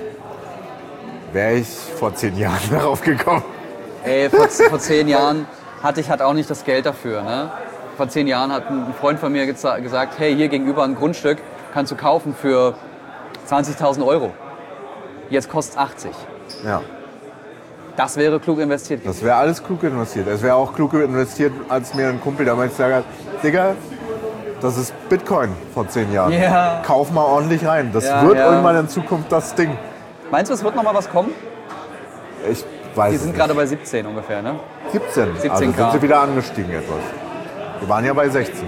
Wäre ich vor 10 Jahren darauf gekommen. Ey, vor 10 Jahren hatte ich halt auch nicht das Geld dafür. Ne? Vor 10 Jahren hat ein Freund von mir gesagt, hey, hier gegenüber ein Grundstück kannst du kaufen für 20.000 Euro. Jetzt kostet es 80. Ja. Das wäre klug investiert. Das wäre alles klug investiert. Es wäre auch klug investiert, als mir ein Kumpel damals gesagt hat, Digga, das ist Bitcoin vor 10 Jahren. Ja. Kauf mal ordentlich rein. Das wird irgendwann in Zukunft das Ding. Meinst du, es wird noch mal was kommen? Ich weiß Die es sind nicht. gerade bei 17 ungefähr, ne? 17. 17K. Also sind sie wieder angestiegen etwas. Wir waren ja bei 16.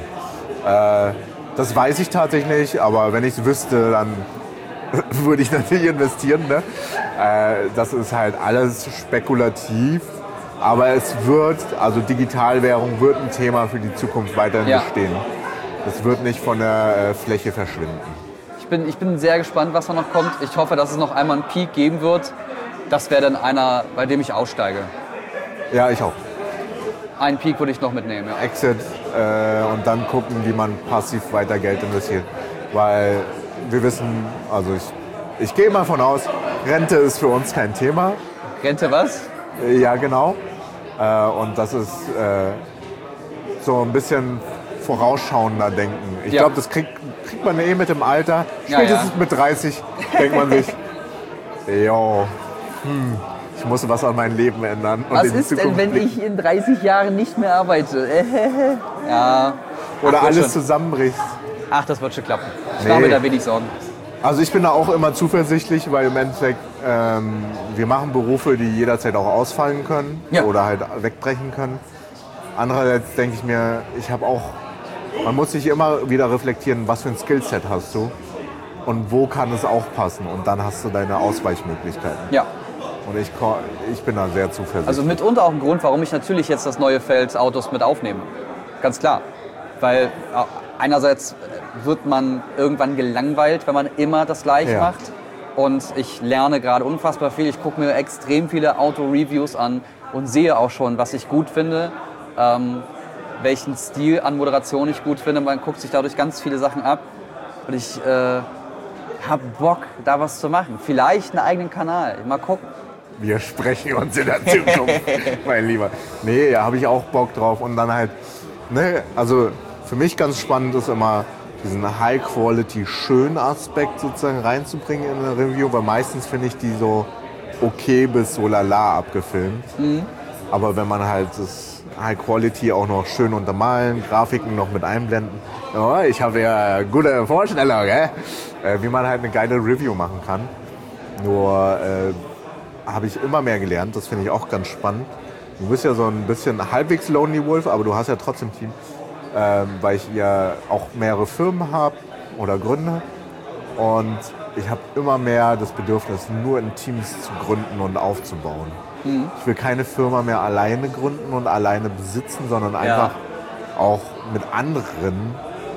Das weiß ich tatsächlich nicht, aber wenn ich es wüsste, dann würde ich natürlich investieren. Ne? Das ist halt alles spekulativ, aber es wird, also Digitalwährung wird ein Thema für die Zukunft weiterhin bestehen. Es wird nicht von der Fläche verschwinden. Ich bin sehr gespannt, was da noch kommt. Ich hoffe, dass es noch einmal einen Peak geben wird. Das wäre dann einer, bei dem ich aussteige. Ja, ich auch. Einen Peak würde ich noch mitnehmen, ja. Exit und dann gucken, wie man passiv weiter Geld investiert. Weil wir wissen, also ich gehe mal von aus, Rente ist für uns kein Thema. Rente was? Ja, genau. Und das ist so ein bisschen vorausschauender Denken. Ich glaube, das kriegt man mit dem Alter. Spätestens mit 30 denkt man sich, jo, ich muss was an meinem Leben ändern. Und was ist denn, wenn ich in 30 Jahren nicht mehr arbeite? Ja. Oder alles zusammenbricht. Ach, das wird schon klappen. Ich mache mir da wenig Sorgen. Also ich bin da auch immer zuversichtlich, weil im Endeffekt wir machen Berufe, die jederzeit auch ausfallen können oder halt wegbrechen können. Andererseits denke ich mir, man muss sich immer wieder reflektieren, was für ein Skillset hast du und wo kann es auch passen und dann hast du deine Ausweichmöglichkeiten. Ja. Und ich bin da sehr zuversichtlich. Also mitunter auch ein Grund, warum ich natürlich jetzt das neue Feld Autos mit aufnehme. Ganz klar. Weil einerseits wird man irgendwann gelangweilt, wenn man immer das Gleiche macht. Und ich lerne gerade unfassbar viel. Ich gucke mir extrem viele Auto-Reviews an und sehe auch schon, was ich gut finde, welchen Stil an Moderation ich gut finde. Man guckt sich dadurch ganz viele Sachen ab. Und ich habe Bock, da was zu machen. Vielleicht einen eigenen Kanal. Mal gucken. Wir sprechen uns in der Zukunft, mein Lieber. Nee, habe ich auch Bock drauf. Und dann halt, ne, also für mich ganz spannend ist immer, diesen High-Quality-Schön-Aspekt sozusagen reinzubringen in eine Review, weil meistens finde ich die so okay bis so lala abgefilmt. Aber wenn man halt das High-Quality auch noch schön untermalen, Grafiken noch mit einblenden, ich habe ja gute Vorstellung, wie man halt eine geile Review machen kann. Nur habe ich immer mehr gelernt, das finde ich auch ganz spannend. Du bist ja so ein bisschen halbwegs Lonely Wolf, aber du hast ja trotzdem ein Team. Weil ich ja auch mehrere Firmen habe oder gründe. Und ich habe immer mehr das Bedürfnis, nur in Teams zu gründen und aufzubauen. Ich will keine Firma mehr alleine gründen und alleine besitzen, sondern einfach auch mit anderen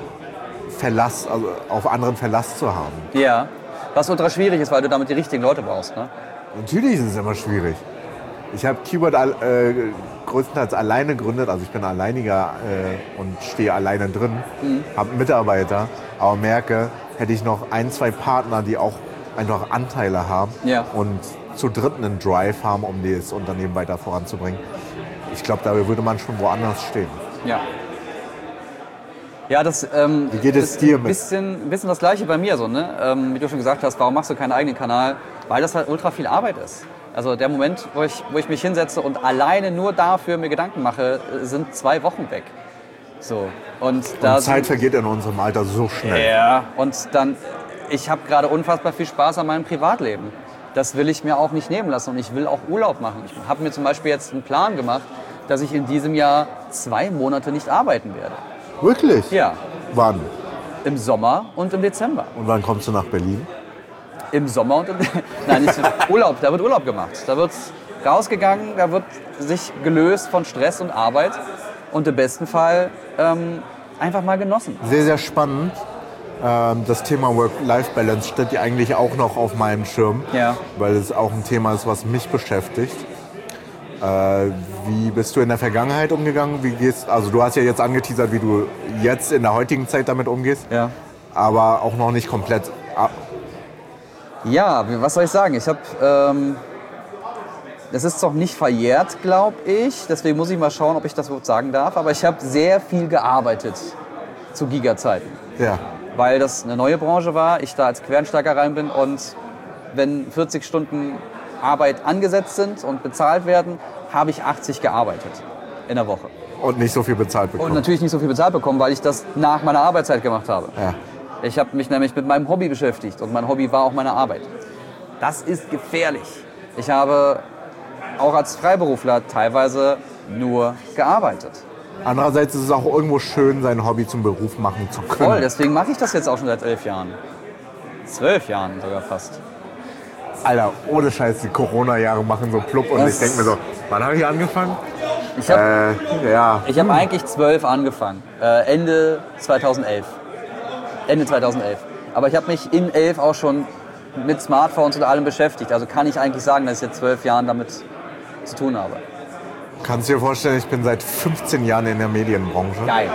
auf anderen Verlass zu haben. Ja, was ultra schwierig ist, weil du damit die richtigen Leute brauchst, ne? Natürlich ist es immer schwierig. Ich habe Keyword größtenteils alleine gegründet, also ich bin alleiniger und stehe alleine drin, habe Mitarbeiter, aber merke, hätte ich noch 1, 2 Partner, die auch einfach Anteile haben und zu dritt einen Drive haben, um das Unternehmen weiter voranzubringen. Ich glaube, da würde man schon woanders stehen. Ja. Ja, das Wie geht es dir mit? Bisschen das Gleiche bei mir so, ne? Wie du schon gesagt hast, warum machst du keinen eigenen Kanal? Weil das halt ultra viel Arbeit ist. Also der Moment, wo ich mich hinsetze und alleine nur dafür mir Gedanken mache, sind 2 Wochen weg. So. Und Zeit vergeht in unserem Alter so schnell. Ja, und dann, ich habe gerade unfassbar viel Spaß an meinem Privatleben. Das will ich mir auch nicht nehmen lassen und ich will auch Urlaub machen. Ich habe mir zum Beispiel jetzt einen Plan gemacht, dass ich in diesem Jahr 2 Monate nicht arbeiten werde. Wirklich? Ja, Wann? im Sommer und im Dezember. Und wann kommst du nach Berlin? Im Sommer und nein, nicht Urlaub, da wird Urlaub gemacht. Da wird rausgegangen, da wird sich gelöst von Stress und Arbeit und im besten Fall einfach mal genossen. Sehr, sehr spannend. Das Thema Work-Life-Balance steht ja eigentlich auch noch auf meinem Schirm, Ja. weil es auch ein Thema ist, was mich beschäftigt. Wie bist du in der Vergangenheit umgegangen? Also du hast ja jetzt angeteasert, wie du jetzt in der heutigen Zeit damit umgehst, Ja. aber auch noch nicht komplett. Ja, was soll ich sagen? Ich habe, das ist doch nicht verjährt, glaube ich. Deswegen muss ich mal schauen, ob ich das überhaupt sagen darf. Aber ich habe sehr viel gearbeitet zu Giga-Zeiten, Ja. weil das eine neue Branche war. Ich da als Quereinsteiger rein bin und wenn 40 Stunden Arbeit angesetzt sind und bezahlt werden, habe ich 80 gearbeitet in der Woche. Und nicht so viel bezahlt bekommen. Und natürlich nicht so viel bezahlt bekommen, weil ich das nach meiner Arbeitszeit gemacht habe. Ja. Ich habe mich nämlich mit meinem Hobby beschäftigt und mein Hobby war auch meine Arbeit. Das ist gefährlich. Ich habe auch als Freiberufler teilweise nur gearbeitet. Andererseits ist es auch irgendwo schön, sein Hobby zum Beruf machen zu können. Voll, deswegen mache ich das jetzt auch schon seit 11 Jahren. 12 Jahren sogar fast. Alter, ohne Scheiß, die Corona-Jahre machen so plupp und Das- ich denke mir so, wann habe ich angefangen? Ich habe Ja. hab eigentlich 12 angefangen, Ende 2011. Ende 2011. Aber ich habe mich in 11 auch schon mit Smartphones und allem beschäftigt. Also kann ich eigentlich sagen, dass ich jetzt 12 Jahren damit zu tun habe. Kannst du dir vorstellen, ich bin seit 15 Jahren in der Medienbranche. Geil,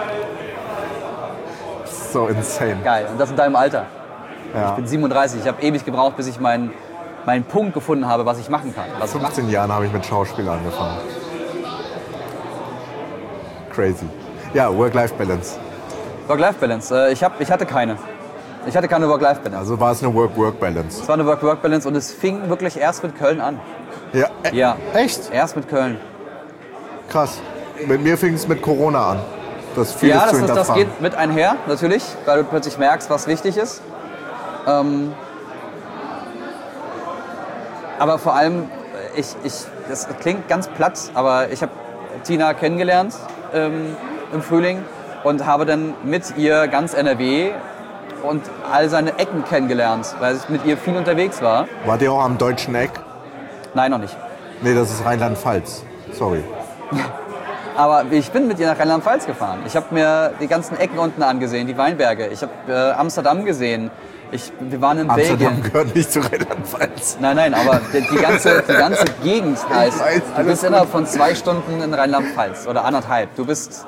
So insane. geil. Und das in deinem Alter. Ja. Ich bin 37. Ich habe ewig gebraucht, bis ich meinen Punkt gefunden habe, was ich machen kann. Was ich 15 Jahren habe ich mit Schauspiel angefangen. Crazy. Ja, Work-Life-Balance. Work-Life-Balance. Ich hatte keine. Ich hatte keine Work-Life-Balance. Also war es eine Work-Work-Balance. Es war eine Work-Work-Balance und es fing wirklich erst mit Köln an. Ja. Ja. Echt? Erst mit Köln. Krass. Mit mir fing es mit Corona an. Das vieles Ja, zu das hinterfragen. geht mit einher, natürlich, weil du plötzlich merkst, was wichtig ist. Aber vor allem, das klingt ganz platt, aber ich habe Tina kennengelernt im Frühling und habe dann mit ihr ganz NRW und all seine Ecken kennengelernt, weil ich mit ihr viel unterwegs war. Wart ihr auch am deutschen Eck? Nein, noch nicht. Nee, das ist Rheinland-Pfalz. Sorry. Aber ich bin mit ihr nach Rheinland-Pfalz gefahren. Ich habe mir die ganzen Ecken unten angesehen, die Weinberge. Ich habe Amsterdam gesehen. Wir waren in Amsterdam Belgien. gehört nicht zu Rheinland-Pfalz. Nein, aber die ganze Gegend heißt, weiß, du alles bist innerhalb von 2 Stunden in Rheinland-Pfalz oder 1,5. Du bist,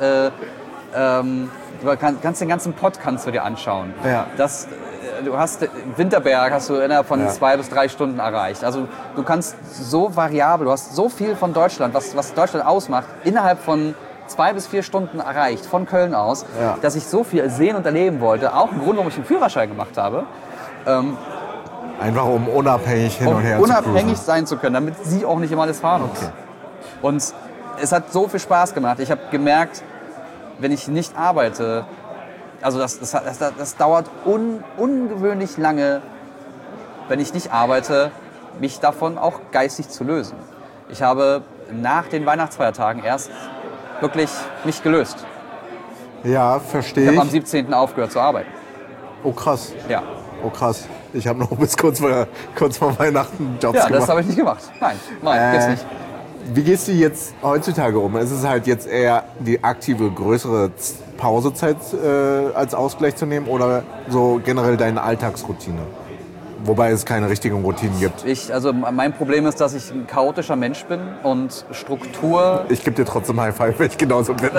du kannst den ganzen Pott kannst du dir anschauen. Ja. Du hast Winterberg hast du innerhalb von Ja. 2 bis 3 Stunden erreicht. Also du kannst so variabel, du hast so viel von Deutschland, was Deutschland ausmacht, innerhalb von 2 bis 4 Stunden erreicht, von Köln aus, Ja. dass ich so viel sehen und erleben wollte. Auch ein Grund, warum ich einen Führerschein gemacht habe. Einfach um unabhängig hin Um und her zu unabhängig cruisen. sein zu können, damit sie auch nicht immer alles fahren muss. Okay. Und es hat so viel Spaß gemacht. Ich habe gemerkt, wenn ich nicht arbeite, also das dauert ungewöhnlich lange, wenn ich nicht arbeite, mich davon auch geistig zu lösen. Ich habe nach den Weihnachtsfeiertagen erst wirklich mich gelöst. Ja, Ich verstehe habe am ich. 17. aufgehört zu arbeiten. Oh krass. Ja, Oh krass. Ich habe noch bis kurz vor Weihnachten Jobs ja das gemacht. habe ich nicht gemacht. Nein, gibt's nicht. Wie gehst du jetzt heutzutage um? Ist es halt jetzt eher die aktive, größere Pausezeit als Ausgleich zu nehmen oder so generell deine Alltagsroutine? Wobei es keine richtigen Routinen gibt. Also mein Problem ist, dass ich ein chaotischer Mensch bin und Struktur Ich gebe dir trotzdem High Five, weil ich genauso bin.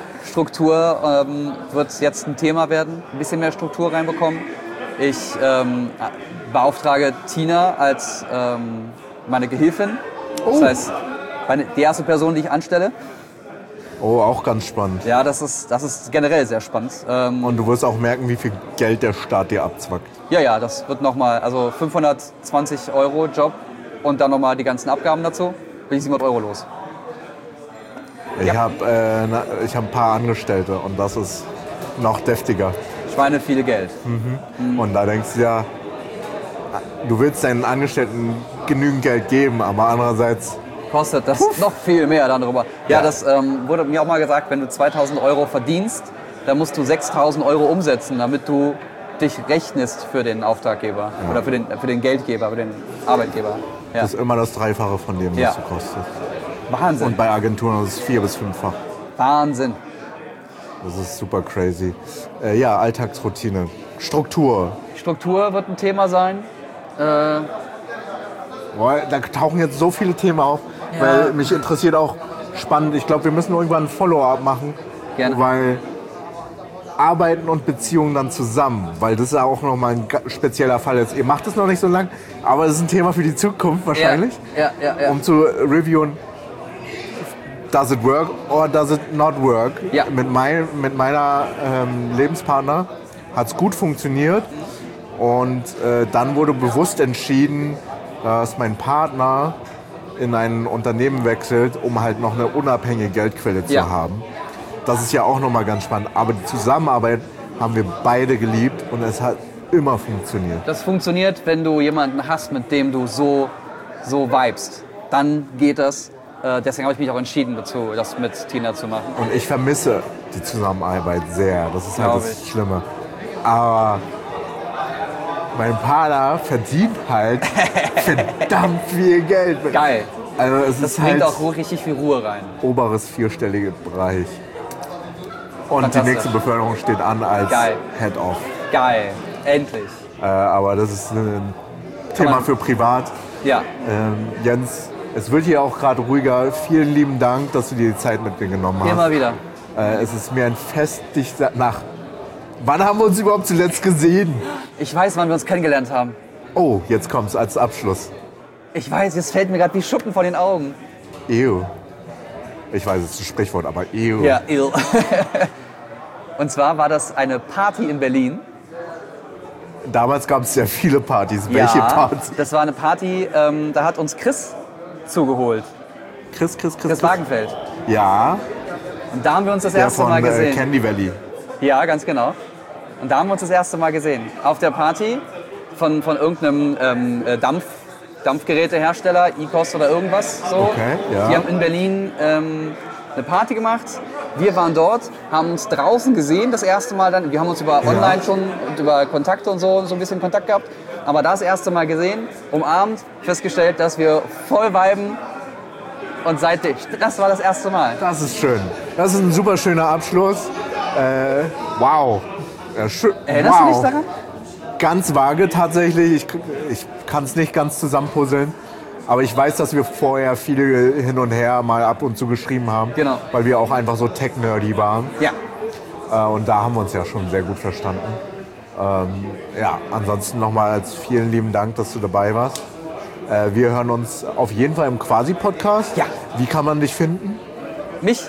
wird jetzt ein Thema werden, ein bisschen mehr Struktur reinbekommen. Ich beauftrage Tina als meine Gehilfin. Das heißt, die erste Person, die ich anstelle. Oh, auch ganz spannend. Ja, das ist generell sehr spannend. Und du wirst auch merken, wie viel Geld der Staat dir abzwackt. Ja, das wird nochmal, also 520 € Job und dann nochmal die ganzen Abgaben dazu, bin ich 700 Euro los. Ich habe ein paar Angestellte und das ist noch deftiger. Schweine viel Geld. Und da denkst du ja, du willst deinen Angestellten genügend Geld geben, aber andererseits... Kostet das noch viel mehr dann darüber. Ja, das wurde mir auch mal gesagt, wenn du 2.000 Euro verdienst, dann musst du 6.000 Euro umsetzen, damit du dich rechnest für den Auftraggeber oder für den Geldgeber, für den Arbeitgeber. Ja. Das ist immer das Dreifache von dem, was du kostest. Wahnsinn. Und bei Agenturen ist es 4- bis 5-fach. Wahnsinn. Das ist super crazy. Ja, Alltagsroutine. Struktur. Struktur wird ein Thema sein. Boah, da tauchen jetzt so viele Themen auf, weil mich interessiert auch spannend. Ich glaube, wir müssen irgendwann ein Follow-up machen. Gerne. Weil Arbeiten und Beziehungen dann zusammen, weil das ist ja auch nochmal ein spezieller Fall jetzt. Ihr macht es noch nicht so lang, aber das ist ein Thema für die Zukunft wahrscheinlich. Ja. Um zu reviewen, does it work or does it not work? Ja. Mit meiner Lebenspartner hat es gut funktioniert und dann wurde bewusst entschieden, dass mein Partner in ein Unternehmen wechselt, um halt noch eine unabhängige Geldquelle zu haben. Das ist ja auch nochmal ganz spannend. Aber die Zusammenarbeit haben wir beide geliebt und es hat immer funktioniert. Das funktioniert, wenn du jemanden hast, mit dem du so vibest. Dann geht das. Deswegen habe ich mich auch entschieden dazu, das mit Tina zu machen. Und ich vermisse die Zusammenarbeit sehr. Das ist halt das Schlimme. Aber mein Partner verdient halt verdammt viel Geld. Geil. Also es Das ist bringt halt auch richtig viel Ruhe rein. oberes vierstellige Bereich. Und die nächste Beförderung steht an als Head-Off. Geil. Endlich. Aber das ist ein Thema für privat. Ja. Jens, es wird hier auch gerade ruhiger. Vielen lieben Dank, dass du dir die Zeit mit mir genommen hast. Immer wieder. Es ist mir ein Fest, dich nach... Wann haben wir uns überhaupt zuletzt gesehen? Ich weiß, wann wir uns kennengelernt haben. Oh, jetzt kommt's als Abschluss. Ich weiß, jetzt fällt mir gerade wie Schuppen vor den Augen. Ew. Ich weiß, es ist ein Sprichwort, aber ew. Ja, ew. Und zwar war das eine Party in Berlin. Damals gab es sehr viele Partys. Welche Party? Das war eine Party, da hat uns Chris zugeholt. Chris Wagenfeld. Ja. Und da haben wir uns das Der erste von Mal gesehen. Candy Valley. Ja, ganz genau. Und da haben wir uns das erste Mal gesehen. Auf der Party von irgendeinem Dampfgerätehersteller, Ecos oder irgendwas. So. Okay, ja. Die haben in Berlin eine Party gemacht. Wir waren dort, haben uns draußen gesehen das erste Mal dann. Wir haben uns über online schon und über Kontakte und so ein bisschen Kontakt gehabt. Aber das erste Mal gesehen, umarmt, festgestellt, dass wir voll viben. Und seitdem, das war das erste Mal. Das ist schön. Das ist ein super schöner Abschluss. Wow. Erinnerst du dich daran? Ganz vage tatsächlich. Ich kann es nicht ganz zusammenpuzzeln. Aber ich weiß, dass wir vorher viele hin und her mal ab und zu geschrieben haben. Genau. Weil wir auch einfach so tech-nerdy waren. Ja. Und da haben wir uns ja schon sehr gut verstanden. Ja, ansonsten nochmal vielen lieben Dank, dass du dabei warst. Wir hören uns auf jeden Fall im Quasi-Podcast. Ja. Wie kann man dich finden? Mich?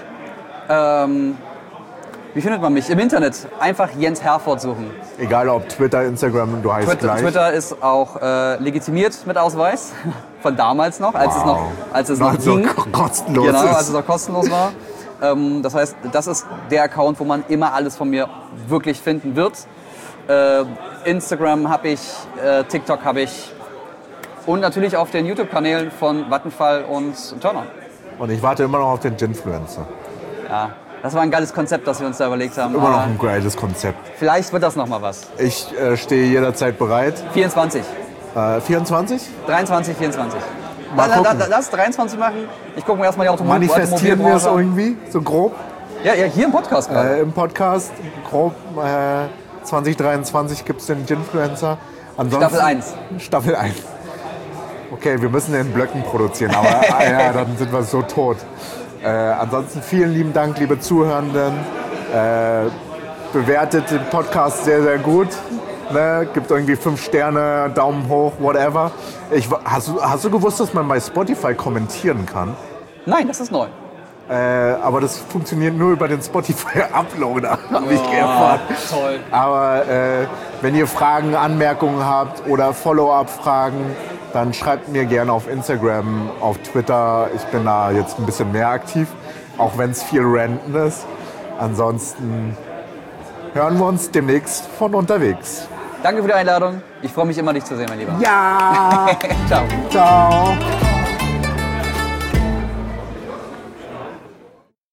Wie findet man mich? Im Internet. Einfach Jens Herford suchen. Egal ob Twitter, Instagram, du heißt gleich. Twitter ist auch legitimiert mit Ausweis. Von damals noch, als es noch ging. Kostenlos genau, ist. als es noch kostenlos war. Das heißt, das ist der Account, wo man immer alles von mir wirklich finden wird. Instagram habe ich, TikTok habe ich und natürlich auf den YouTube-Kanälen von Vattenfall und Turner. Und ich warte immer noch auf den Ginfluencer. Ja, das war ein geiles Konzept, das wir uns da überlegt haben. Immer noch ein geiles Konzept. Vielleicht wird das noch mal was. Ich stehe jederzeit bereit. 24. 24? 23, 24. Lass 23 machen. Ich gucke mir erstmal die Manifestieren wir es Automobilbranche an. irgendwie, so grob? Ja, hier im Podcast gerade. Im Podcast, grob 2023 gibt es den Ginfluencer. Staffel 1. Staffel 1. Okay, wir müssen in Blöcken produzieren, aber ja, dann sind wir so tot. Ansonsten vielen lieben Dank, liebe Zuhörenden. Bewertet den Podcast sehr, sehr gut. Ne? Gibt irgendwie 5 Sterne, Daumen hoch, whatever. Hast du gewusst, dass man bei Spotify kommentieren kann? Nein, das ist neu. Aber das funktioniert nur über den Spotify-Uploader, habe ich erfahren. Toll. Aber wenn ihr Fragen, Anmerkungen habt oder Follow-up-Fragen, dann schreibt mir gerne auf Instagram, auf Twitter. Ich bin da jetzt ein bisschen mehr aktiv, auch wenn es viel Ranten ist. Ansonsten hören wir uns demnächst von unterwegs. Danke für die Einladung. Ich freue mich immer, dich zu sehen, mein Lieber. Ja! Ciao. Ciao!